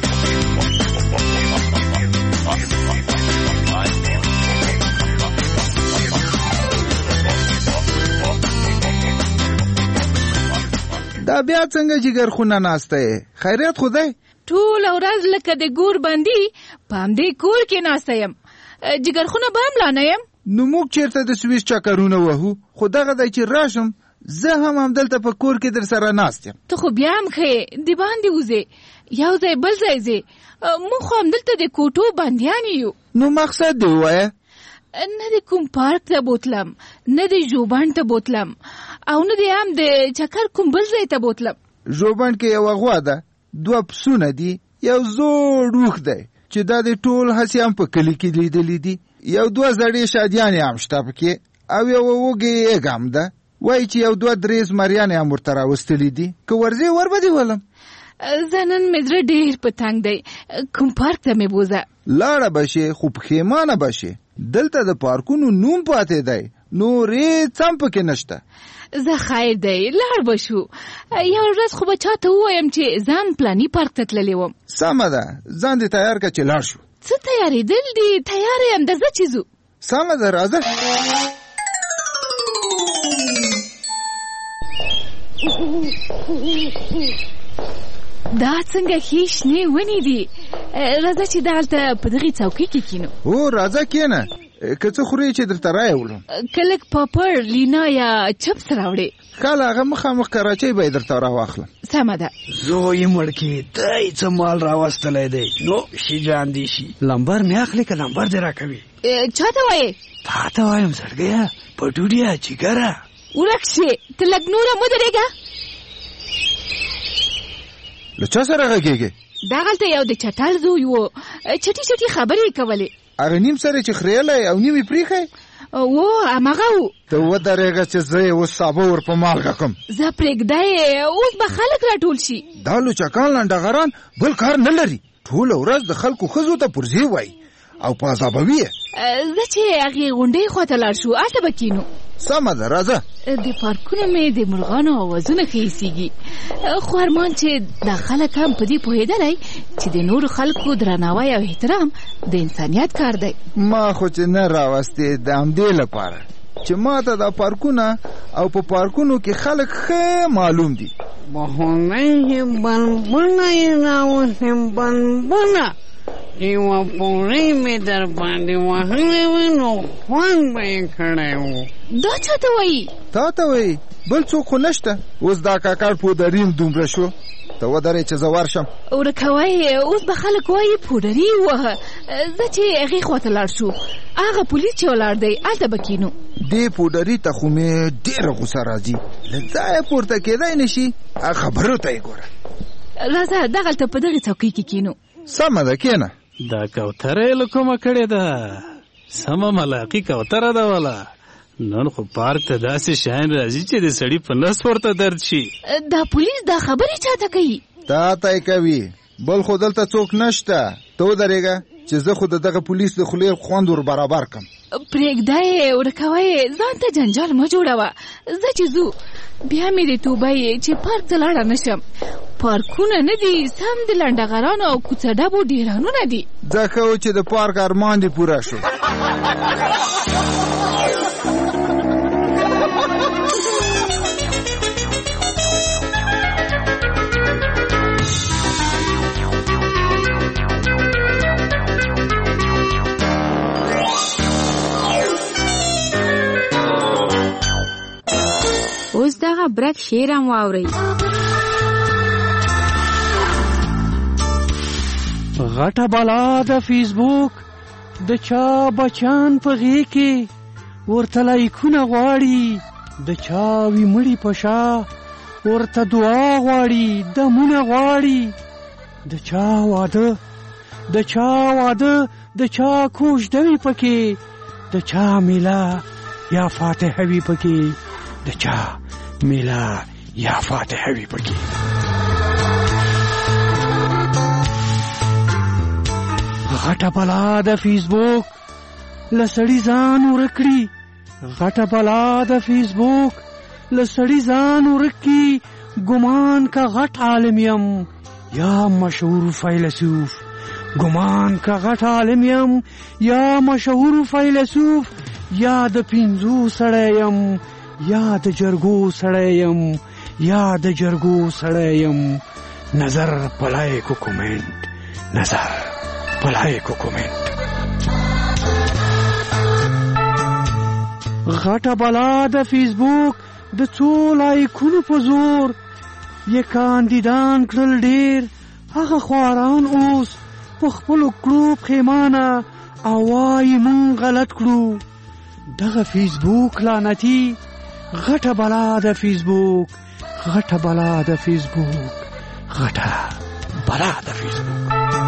دا بیا څنګه جګر خونه ناسته یې؟ خیریت خو دی؟ ټوله ورځ لکه د ګور بندي په همدې کور کې ناسته یم، جګر خونه به هم لا نه یم. نو موږ چیرته د سویس چکرونه وهو، خو دغه دی چې راشم زه هم همدلته په کور کې در سره ناست یم. ته خو بیا هم ښې د باندې وځې، یو ځای بل ځای ځې، موږ خو همدلته د کوټو بندیان یو. نو مقصد دی ووایه؟ نه د کوم پارک ته بوتلم، نه د ژوبڼ ته بوتلم، او نه د هم د چکر کوم بل ځای ته بوتلم. ژوبڼ کې یوه غوا ده، 2 پسونه دي، یو زوړ اوښ دی چې دا د ټول هسې هم په کلي کې لیدلی دي، یو 2 زړې شادیانې هم شته پکې، او یوه وږې ایږ هم ده. وایي چې یو 2-3 زمریانې هم ورته راوستلي دي، که ورځې ور به دې ولم. زه نن مې زړه ډېر په تنګ دی، کوم پارک ته مې بوزه. لاړه به شې، خو پښېمانه به شې. دلته د پارکونو نوم پاتې دی، نور هېڅ هم پکې نشته. زه خیر دی، لاړ به شو. یو ورځ خو به چا ته ووایم چې ځان پلاني پارک ته تللی وم. سمه ده، ځان دې تیار کړه چې لاړ شو. څه تیارېدل دي؟ تیاره یم، درځه چې ځو. سمه ده، راځه. دا څنګه ښې شنې ونې دي؟ راځه چې دلته په دغې څوکۍ کې کینو. او راځه کېنه، که څه خورې چې درته راوړم. که لږ پاپړ، لینا یا چپس راوړې. ښه، هغه مخامخ کراچۍ به یې درته راواخلم. سمه ده. زوی مړکې ته یې څه مال راوستلی دی، نو شي جان دي شي. لمبر مې اخلي که لمبر دې راکوي؟ چا ته وایې؟ تا ته وایم زړګیه، پټوډیه، جګره. ورک شې، ته لږ نوره مه درېږه. له چا سره غږېږې؟ دغلته یو د چټل زوی و، چټي چټي خبرې یې کولې. هغه نیم سره چې خریالی او نیم یې پرېښی؟ و همغه و. ته ودرېږه چې زه یې اوس سابه ور په مالګه کړم. زه پرېږده یې، اوس به خلک راټول شي. دا لوچکان لنډغران بل کار نه لري، ټوله ورځ د خلکو ښځو ته پرزې وایي او په عذابوي یې. زه چې هغې غونډۍ خواته لاړ شو، هلته به کینو. سمه ده، راځه. د پارکونو مې د مرغانو اوازونه ښه ایسېږي، خو ارمان چې دا خلک هم په دې پوهېدلی چې د نورو خلکو درناوی او احترام د انسانیت کار دی. ما خو چې نه راوستې د همدې لپاره چې ما ته دا پارکونه او په پارکونو کې خلک ښه معلوم دي. بهونه بنبونه یې راوستې، بنبونه یوه پوړۍ مې در باندې وهلی وه، نو خوند به یې کړی و. دا چا ته وایي؟ تا ته وایي، بل څوک خو نشته. اوس دا کاکړ پودریم دومره شو، ته ودرې چې زه ورشم. ورکوی، اوس به خلک وایي پوډري ووهه. زه چې هغې خواته لاړ شو، هغه پولیس چې ولاړ دی هلته به کینو. دې پوډري ته خو مې ډېره غوسه راځي، له ځایه پورته کېدی نه شي. خبرو ته یې ګوره. راځه دغلته په دغې څوکۍ کې کینو. سمه ده، کېنه. دا کوتره یې له کومه کړې ده؟ سمه ملاقي کوتره ده والا. نن خو پارک ته داسې شیان راځي چې د سړي په نس ورته درد شي. دا پولیس دا خبرې چاته کوي؟ تا ته یې کوي، بل خو دلته څوک نشته. ته ودرېږه چې زه خو د دغه پولیس د خولې خوند ور برابر کړم. پرېږده یې، ورکوی، ځان ته جنجال مه جوړوه. زه چې ځو بیا مې د توبه یې چې پارک ته لاړه نه شم. پارکونه نه دي، سم د لنډغرانو او کوڅه ډبو ډیرانونه دي. ځه ښه و چې د پارک ارمان دې پوره شو. اوس دغه برک شعر هم واورئ. غټه بلا د فیسبوک د چا بچان په غېږ کې ورته لایکونه غواړي، د چا وي مړي په شا ورته دعا غواړي، دمونه غواړي. د چا واده د چا کوژده وي پکې د چا میله یا فاتحه وي پکې د چا میله یا فاتحه وي پکې. غټه بلا د فیسبوک لسړي ځان ورکړي غټه بلا د فیسبوک لسړي ځان ورکړي ګمان کا غټ عالم یم یا مشهور فیلسوف ګمان کا غټ عالم یم یا مشهور فیلسوف یا د پینځو سړی یم یا د جرګو سړی یم یا د جرګو سړی یم نظر پلای کو کومنت نظر پلای کو کومنت. غټه بلا د فیسبوک د څو لایکونو په زور یې کاندیدان کړل ډیر هغه خواران اوس په خپلو کړو پښیمانه او وایي مونږ غلط کړو. دغه فیسبوک لعنتي غټه بلا د فیسبوک غټه بلا د فیسبوک غټه بلا د فیسبوک.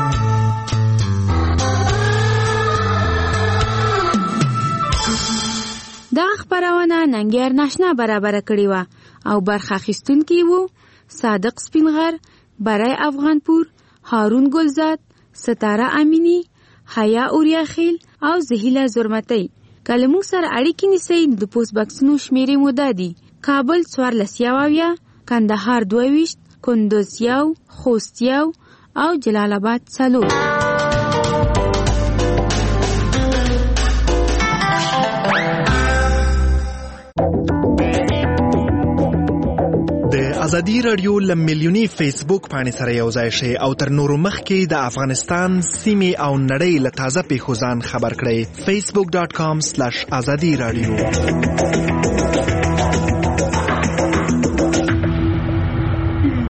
دا خبرونه ننګیار ناشنا برابر کړی و او برخه اخیستونکي وو صادق سپینغر، برای افغانپور، هارون گلزاد، ستاره امینی، حیا اوریاخیل او زهیله زرمتی. کله موږ سره اړیکې نیسئ د پوسټ باکسونو شمیرې مو دا دي: کابل 14 کندهار 22 کندوز 1 خوست 1 او جلال آباد 4. د ازادي رادیو لمیلیونی فیسبوک باندې سره یو ځای شئ او تر نورو مخکې د افغانستان سیمې او نړۍ له تازه پیښو ځان خبر کړئ. facebook.com/azadi radio